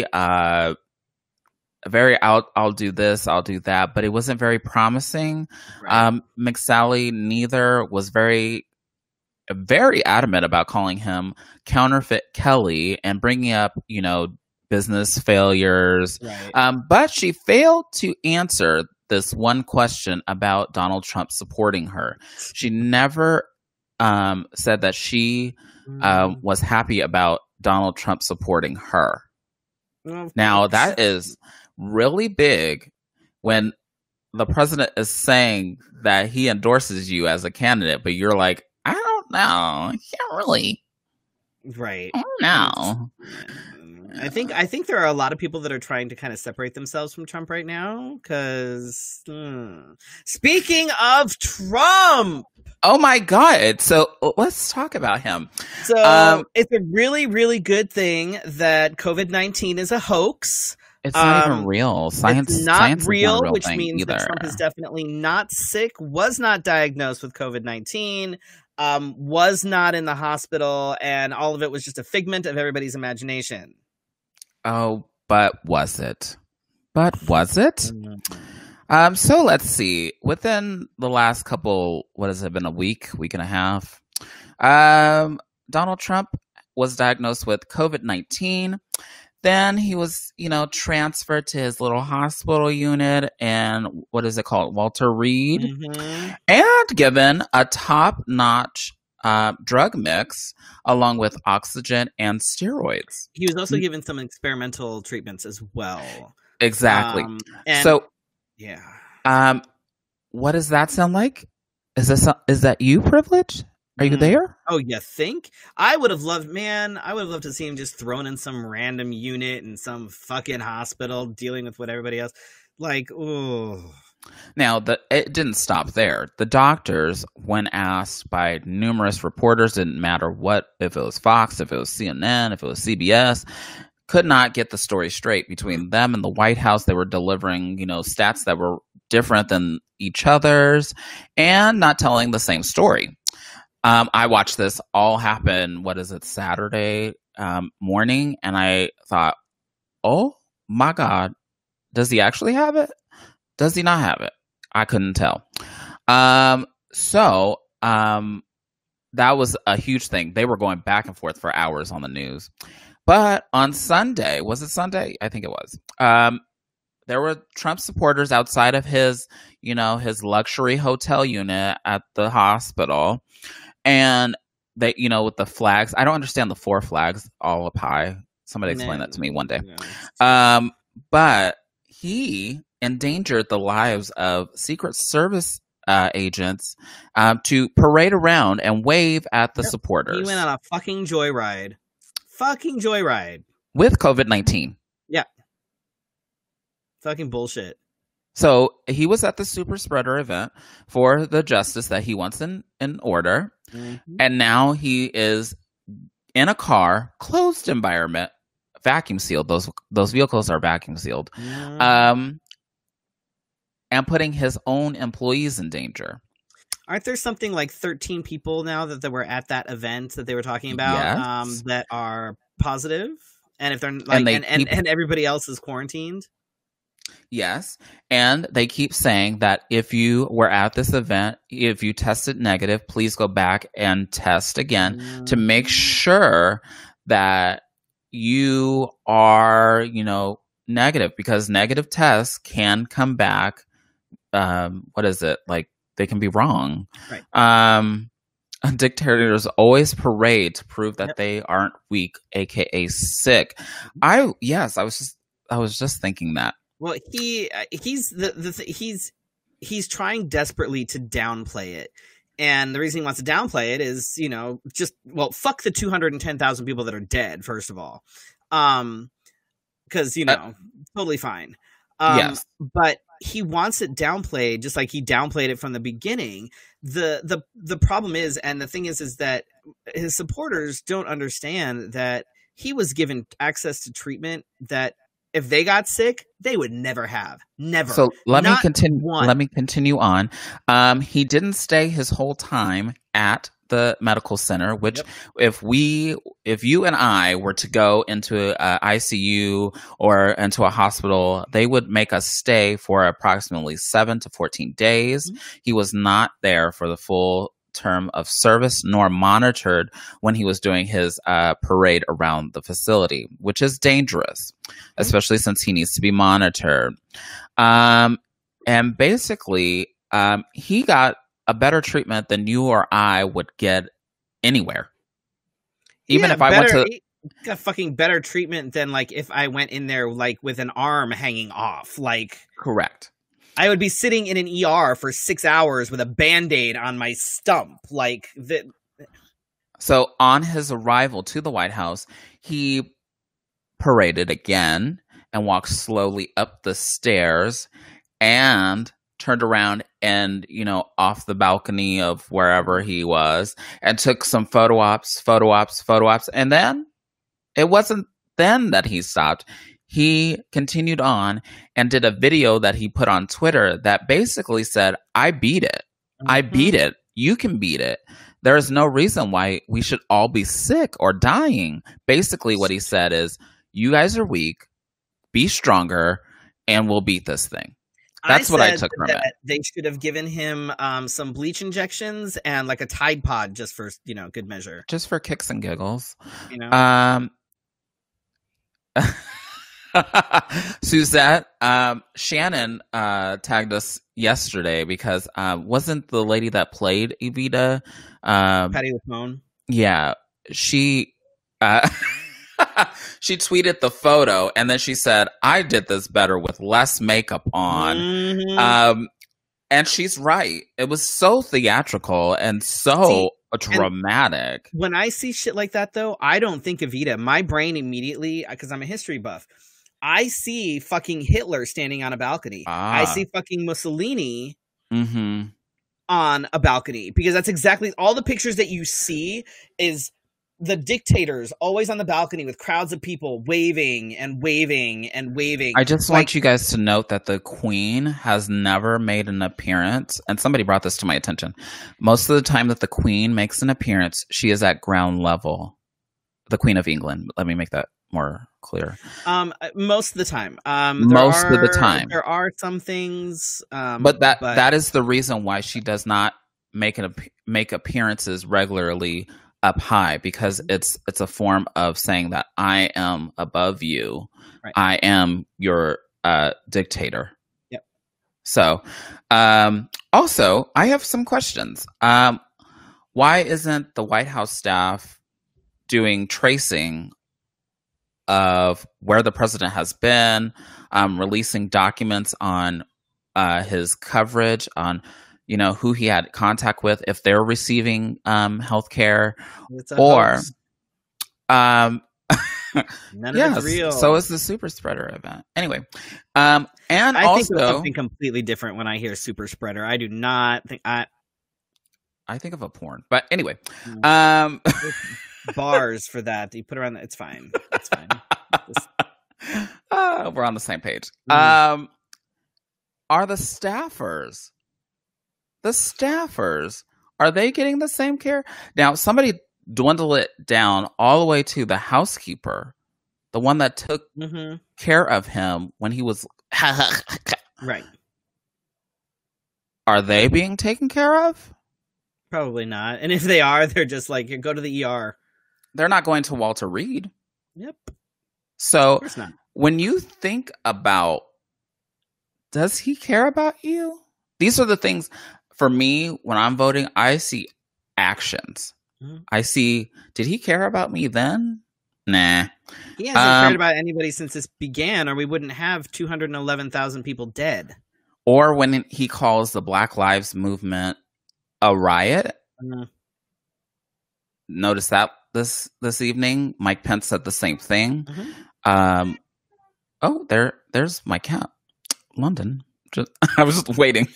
I'll do this, I'll do that, but it wasn't very promising. Right. McSally neither was very adamant about calling him Counterfeit Kelly and bringing up, business failures. Right. But she failed to answer this one question about Donald Trump supporting her. She never said that she was happy about Donald Trump supporting her. Now, that is really big when the president is saying that he endorses you as a candidate, but you're like, I don't know. I can't really. Right. I don't know. I think there are a lot of people that are trying to kind of separate themselves from Trump right now. Because speaking of Trump, oh my God! So let's talk about him. So it's a really, really good thing that COVID-19 is a hoax. It's not even real. Science is not real, which means that Trump is definitely not sick. Was not diagnosed with COVID-19. Was not in the hospital, and all of it was just a figment of everybody's imagination. Oh, but was it? So let's see. Within the last couple, what has it been, a week and a half? Donald Trump was diagnosed with COVID-19. Then he was, transferred to his little hospital unit and what is it called? Walter Reed. Mm-hmm. And given a top-notch drug mix along with oxygen and steroids. He was also given some experimental treatments as well. Exactly. What does that sound like? Is that you, Privilege? Are you there? Oh, you think? I would have loved to see him just thrown in some random unit in some fucking hospital dealing with what everybody else. Like, ooh. Now, it didn't stop there. The doctors, when asked by numerous reporters, didn't matter if it was Fox, if it was CNN, if it was CBS, could not get the story straight between them and the White House. They were delivering, stats that were different than each other's and not telling the same story. I watched this all happen, Saturday morning, and I thought, oh my God, does he actually have it? Does he not have it? I couldn't tell. So that was a huge thing. They were going back and forth for hours on the news. But on Sunday, was it Sunday? I think it was. There were Trump supporters outside of his luxury hotel unit at the hospital. And they, with the flags, I don't understand the 4 flags all up high. Somebody explain that to me one day. But he endangered the lives of Secret Service agents to parade around and wave at the supporters. He went on a fucking joyride. With COVID-19. Yeah. Fucking bullshit. So he was at the super spreader event for the justice that he wants in order. Mm-hmm. And now he is in a car, closed environment, vacuum sealed. Those vehicles are vacuum sealed. Mm-hmm. And putting his own employees in danger. Aren't there something like 13 people now that were at that event that they were talking about that are positive? And if they're like, and everybody else is quarantined. Yes. And they keep saying that if you were at this event, if you tested negative, please go back and test again to make sure that you are, negative, because negative tests can come back. What is it? Like, they can be wrong. Right. Dictators always parade to prove that they aren't weak, aka sick. I was just thinking that. Well, he's trying desperately to downplay it. And the reason he wants to downplay it is, fuck the 210,000 people that are dead, first of all. Because, totally fine. Yes. But he wants it downplayed, just like he downplayed it from the beginning. The problem is, and the thing is that his supporters don't understand that he was given access to treatment that if they got sick, they would never have. Never. So let me continue on. He didn't stay his whole time at the medical center, which if you and I were to go into a ICU or into a hospital, they would make us stay for approximately 7 to 14 days. He was not there for the full term of service, nor monitored when he was doing his parade around the facility, which is dangerous, especially since he needs to be monitored. And basically, he got a better treatment than you or I would get anywhere. Even if I went to... got fucking better treatment than, like, if I went in there, like, with an arm hanging off. Like... Correct. I would be sitting in an ER for 6 hours with a Band-Aid on my stump. Like that. So on his arrival to the White House, he paraded again and walked slowly up the stairs and turned around and, off the balcony of wherever he was and took some photo ops. And then it wasn't then that he stopped. He continued on and did a video that he put on Twitter that basically said, I beat it. I beat it. You can beat it. There is no reason why we should all be sick or dying. Basically, what he said is, you guys are weak, be stronger, and we'll beat this thing. That's what I took from it. They should have given him some bleach injections and like a Tide Pod just for, good measure. Just for kicks and giggles. Suzette, Shannon tagged us yesterday because wasn't the lady that played Evita Patty LuPone? Yeah, she she tweeted the photo and then she said, I did this better with less makeup on. And she's right. It was so theatrical and so dramatic. When I see shit like that, though, I don't think Evita. My brain immediately, because I'm a history buff, I see fucking Hitler standing on a balcony. I see fucking Mussolini on a balcony, because that's exactly all the pictures that you see is the dictators always on the balcony with crowds of people waving and waving and waving. I just want you guys to note that the Queen has never made an appearance, and somebody brought this to my attention. Most of the time that the Queen makes an appearance, she is at ground level. The Queen of England. Let me make that more clear. Most of the time. There are some things, but that is the reason why she does not make appearances regularly up high, because it's a form of saying that I am above you. Right. I am your dictator. Yep. So, also, I have some questions. Why isn't the White House staff doing tracing of where the president has been, releasing documents on his coverage, on who he had contact with, if they're receiving health care, or none of it's real. So is the super spreader event. Anyway, and I also think of something completely different when I hear super spreader. I do not think I think of a porn, but anyway, bars for that you put around. It's fine. It's fine. We're on the same page. Are the staffers? The staffers, are they getting the same care? Now, somebody dwindled it down all the way to the housekeeper. the one that took care of him when he was right. Are they being taken care of? Probably not. And if they are, they're just like, go to the ER. They're not going to Walter Reed. Yep. So of course not. When you think about, does he care about you? These are the things for me when I'm voting. I see actions. I see, did he care about me then? Nah. He hasn't cared about anybody since this began, or we wouldn't have 211,000 people dead. Or when he calls the Black Lives Movement a riot. Notice that this evening, Mike Pence said the same thing. Oh, there's my cat, London. I was just waiting.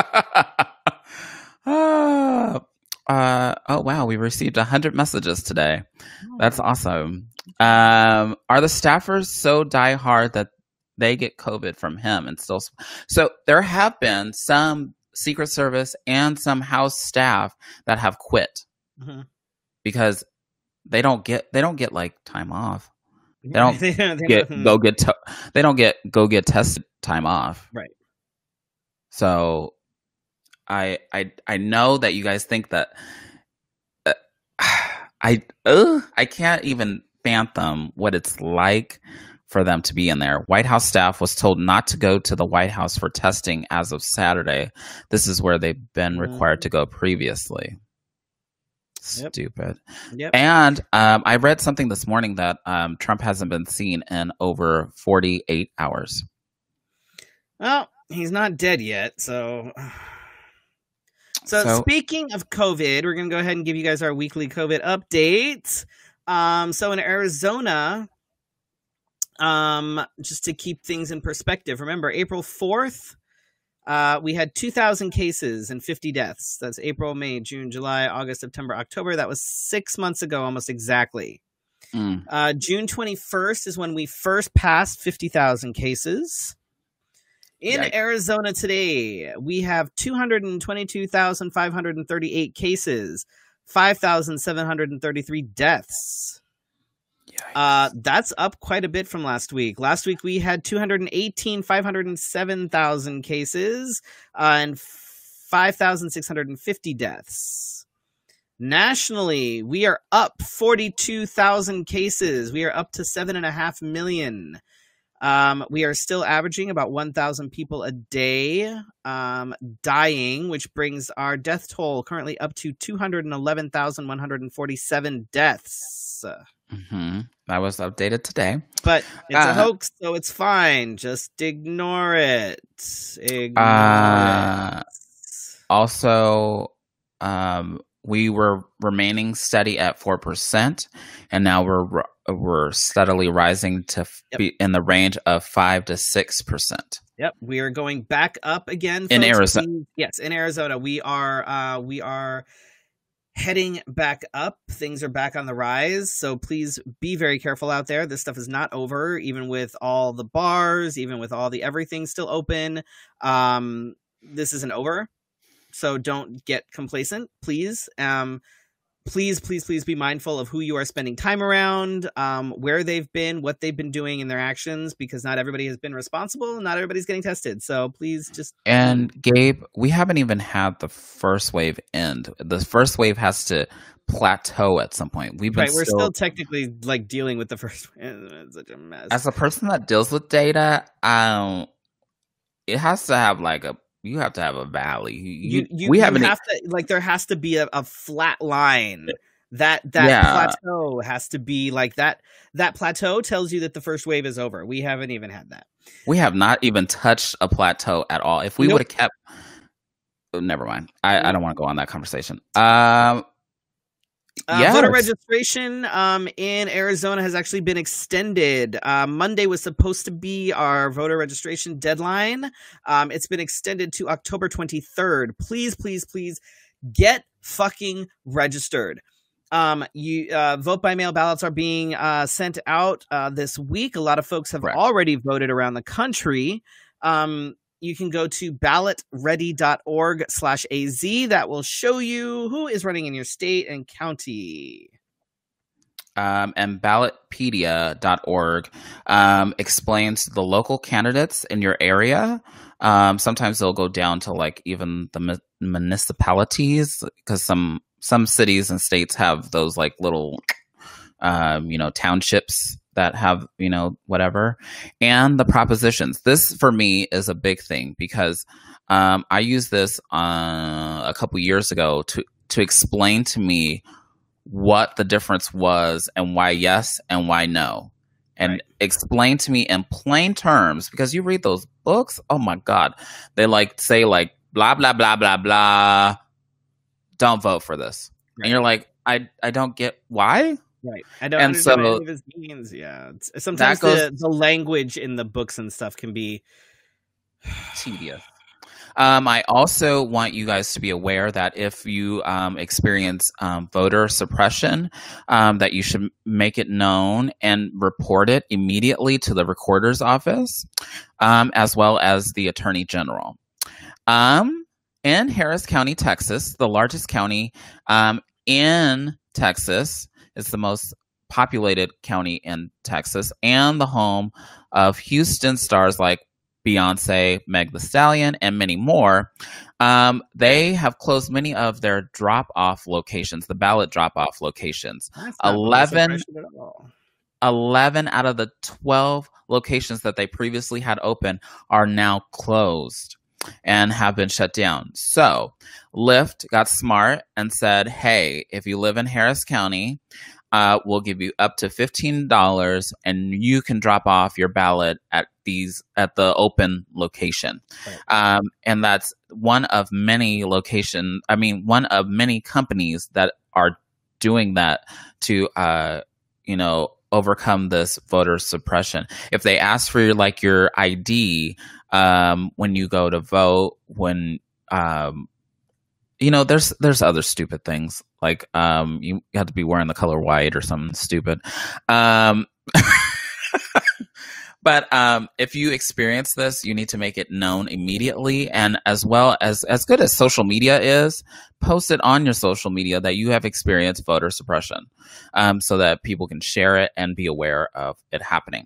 Oh wow, we received 100 messages today. That's awesome. Are the staffers so diehard that they get COVID from him and still? So there have been some Secret Service and some House staff that have quit because they don't get like time off. They don't they don't get go get tested time off. Right. So I know that you guys think that I can't even fathom what it's like for them to be in there. White House staff was told not to go to the White House for testing as of Saturday. This is where they've been required to go previously. Stupid. Yep. And I read something this morning that Trump hasn't been seen in over 48 hours. Well, he's not dead yet, so speaking of COVID, we're going to go ahead and give you guys our weekly COVID update. So in Arizona, just to keep things in perspective, remember April 4th, we had 2,000 cases and 50 deaths. That's April, May, June, July, August, September, October. That was 6 months ago, almost exactly. June 21st is when we first passed 50,000 cases. In Arizona today, we have 222,538 cases, 5,733 deaths. That's up quite a bit from last week. Last week, we had 507,000 cases and 5,650 deaths. Nationally, we are up 42,000 cases. We are up to 7.5 million. We are still averaging about 1,000 people a day dying, which brings our death toll currently up to 211,147 deaths. That was updated today. But it's a hoax, so it's fine. Just ignore it. Ignore it. Also, we were remaining steady at 4%, and now we're steadily rising to be in the range of 5 to 6%. Yep, we are going back up again, folks. In Arizona. Yes, in Arizona, we are heading back up. Things are back on the rise, so please be very careful out there. This stuff is not over, even with all the bars, even with all the everything still open. This isn't over, so don't get complacent, please. Please be mindful of who you are spending time around, where they've been, what they've been doing in their actions, because not everybody has been responsible. Not everybody's getting tested. So please just... And Gabe, we haven't even had the first wave end. The first wave has to plateau at some point. We're still technically like dealing with the first wave. It's such a mess. As a person that deals with data, it has to have like you have to have a valley. There has to be a flat line. That plateau has to be like that. That plateau tells you that the first wave is over. We haven't even had that. We have not even touched a plateau at all. If we would have kept, never mind. I don't want to go on that conversation. Voter registration in Arizona has actually been extended. Monday was supposed to be our voter registration deadline. It's been extended to October 23rd. Please get fucking registered. Vote by mail ballots are being sent out this week. A lot of folks have already voted around the country. You can go to ballotready.org/AZ. That will show you who is running in your state and county. and ballotpedia.org explains the local candidates in your area. Sometimes they'll go down to like even the municipalities, because some cities and states have those like little townships that have whatever, and the propositions. This for me is a big thing because I used this a couple years ago to explain to me what the difference was and why yes and why no. And right. Explain to me in plain terms, because you read those books, oh my God, they like say like blah, blah, blah, blah, blah. Don't vote for this. Right. And you're like, I don't get why. Right. I don't understand what any of this means. Yeah. Sometimes the language in the books and stuff can be tedious. I also want you guys to be aware that if you experience voter suppression, that you should make it known and report it immediately to the recorder's office, as well as the attorney general. In Harris County, Texas, the largest county in Texas, it's the most populated county in Texas, and the home of Houston stars like Beyonce, Meg Thee Stallion, and many more. They have closed many of their drop-off locations, the ballot drop-off locations. 11 out of the 12 locations that they previously had open are now closed and have been shut down. So Lyft got smart and said, hey, if you live in Harris County, we'll give you up to $15 and you can drop off your ballot at the open location. Right. And that's one of many one of many companies that are doing that to, overcome this voter suppression. If they ask for your ID, when you go to vote, when, there's other stupid things like you have to be wearing the color white or something stupid. But if you experience this, you need to make it known immediately. And as well as good as social media is, post it on your social media that you have experienced voter suppression, so that people can share it and be aware of it happening.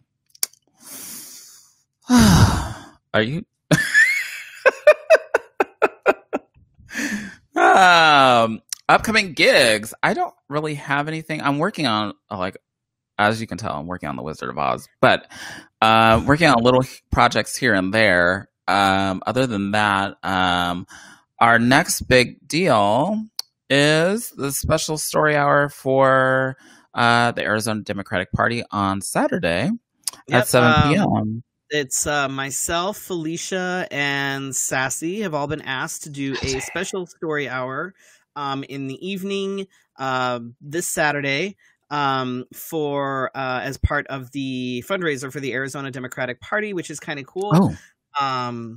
Are you? Upcoming gigs. I don't really have anything. I'm working on, as you can tell, I'm working on The Wizard of Oz, but working on little projects here and there. Other than that, our next big deal is the special story hour for the Arizona Democratic Party on Saturday at 7 p.m. It's myself, Felicia, and Sassy have all been asked to do a special story hour in the evening this Saturday for as part of the fundraiser for the Arizona Democratic Party, which is kind of cool. So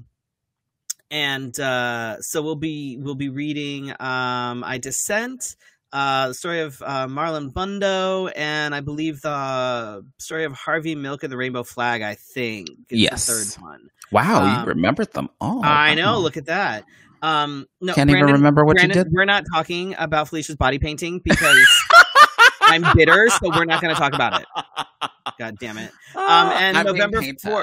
we'll be reading I Dissent, the story of Marlon Bundo, and I believe the story of Harvey Milk and the Rainbow Flag, I think. Yes. The third one. Wow, you remembered them all. I know, look at that. No, Can't even remember what you did. We're not talking about Felicia's body painting because I'm bitter, so we're not going to talk about it. God damn it. And November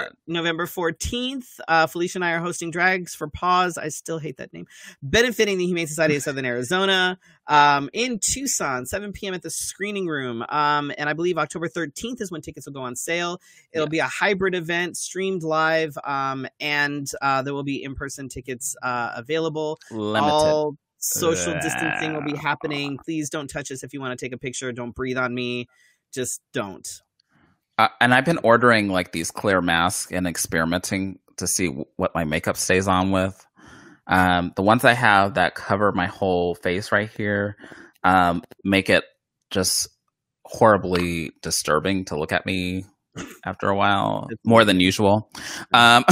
14th, Felicia and I are hosting Drags for Pause. I still hate that name. Benefiting the Humane Society of Southern Arizona in Tucson, 7 p.m. at the Screening Room. And I believe October 13th is when tickets will go on sale. It'll be a hybrid event, streamed live, and there will be in-person tickets available. Limited. All social distancing will be happening. Please don't touch us if you want to take a picture. Don't breathe on me. Just don't. And I've been ordering these clear masks and experimenting to see what my makeup stays on with. The ones I have that cover my whole face right here make it just horribly disturbing to look at me after a while, more than usual. But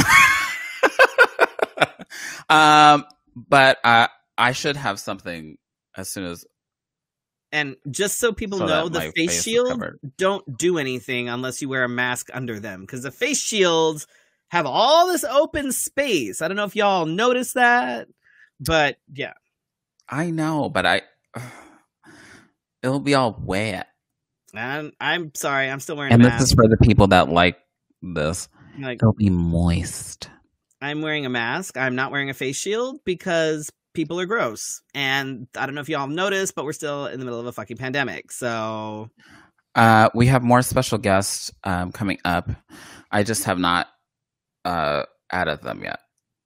I should have something as soon as. And just so people know, the face shield don't do anything unless you wear a mask under them, because the face shields have all this open space. I don't know if y'all noticed that, but yeah. I know, but it'll be all wet. And I'm sorry, I'm still wearing And a this mask. is for the people that like this. Like, It'll be moist. I'm wearing a mask. I'm not wearing a face shield because people are gross. And I don't know if y'all have noticed, but we're still in the middle of a fucking pandemic. So We have more special guests coming up. I just have not added them yet.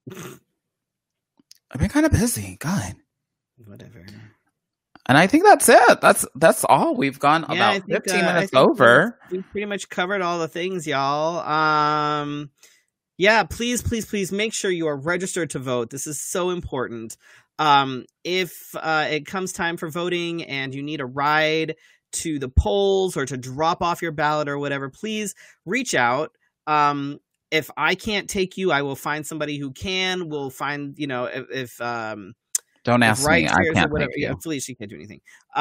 I've been kind of busy. God. whatever. And I think that's it. That's all. We've gone about 15 minutes over. We've pretty much covered all the things, y'all. Yeah, please make sure you are registered to vote. This is so important. If it comes time for voting and you need a ride to the polls or to drop off your ballot or whatever, please reach out. If I can't take you, I will find somebody who can. We'll find, if don't ask me. I can't whatever. take you. Yeah, Felicia can't do anything.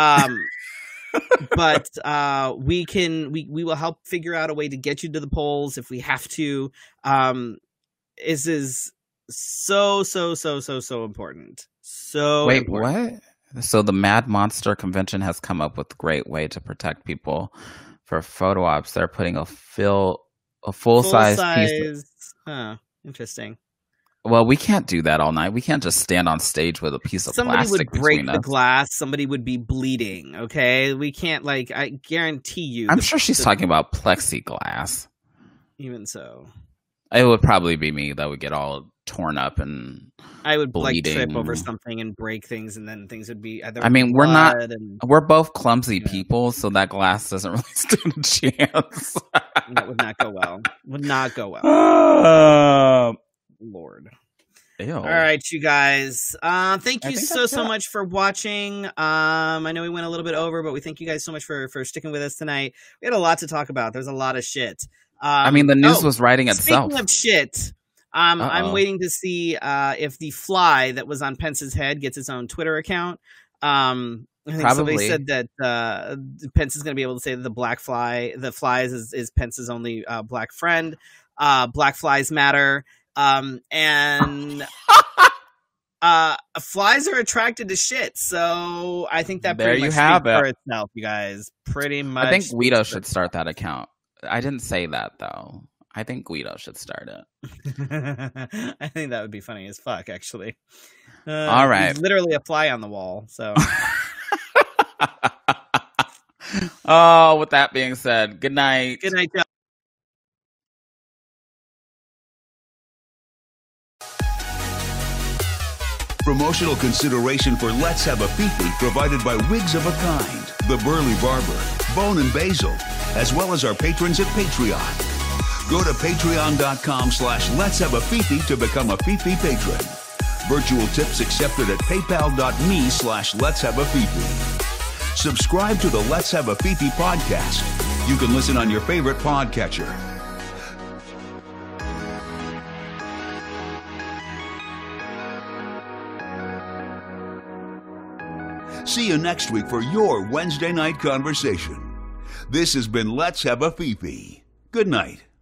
But we will help figure out a way to get you to the polls if we have to. This is so important. So Wait, important. what? So the Mad Monster Convention has come up with a great way to protect people for photo ops. They're putting a full size piece. Interesting. Well, we can't do that all night. We can't just stand on stage with a piece of Somebody plastic would break between the us. glass. Somebody would be bleeding. Okay, we can't. I guarantee you. I'm sure she's talking about plexiglass. Even so, it would probably be me that would get all torn up and I would bleeding. trip over something and break things, and then things would be. I mean, we're both clumsy people, so that glass doesn't really stand a chance. That would not go well. Would not go well. Lord. Ew. All right, you guys. Thank you so much for watching. I know we went a little bit over, but we thank you guys so much for sticking with us tonight. We had a lot to talk about. There's a lot of shit. I mean, the news was writing itself. Speaking of shit, I'm waiting to see if the fly that was on Pence's head gets its own Twitter account. I think somebody said that Pence is going to be able to say that the flies is Pence's only black friend. Black flies matter. And flies are attracted to shit, so I think that pretty much speaks for itself, you guys. Pretty much. I think Guido should start that account. I didn't say that though. I think Guido should start it. I think that would be funny as fuck, actually. All right, he's literally a fly on the wall. So. Oh, with that being said, good night. Good night, y'all. Promotional consideration for Let's Have a Fifi provided by Wigs of a Kind, The Burly Barber, Bone and Basil, as well as our patrons at Patreon. Go to patreon.com/Let's Have a Fifi to become a Fifi patron. Virtual tips accepted at paypal.me/Let's Have a Fifi. Subscribe to the Let's Have a Fifi podcast. You can listen on your favorite podcatcher. See you next week for your Wednesday night conversation. This has been Let's Have a Fifi. Good night.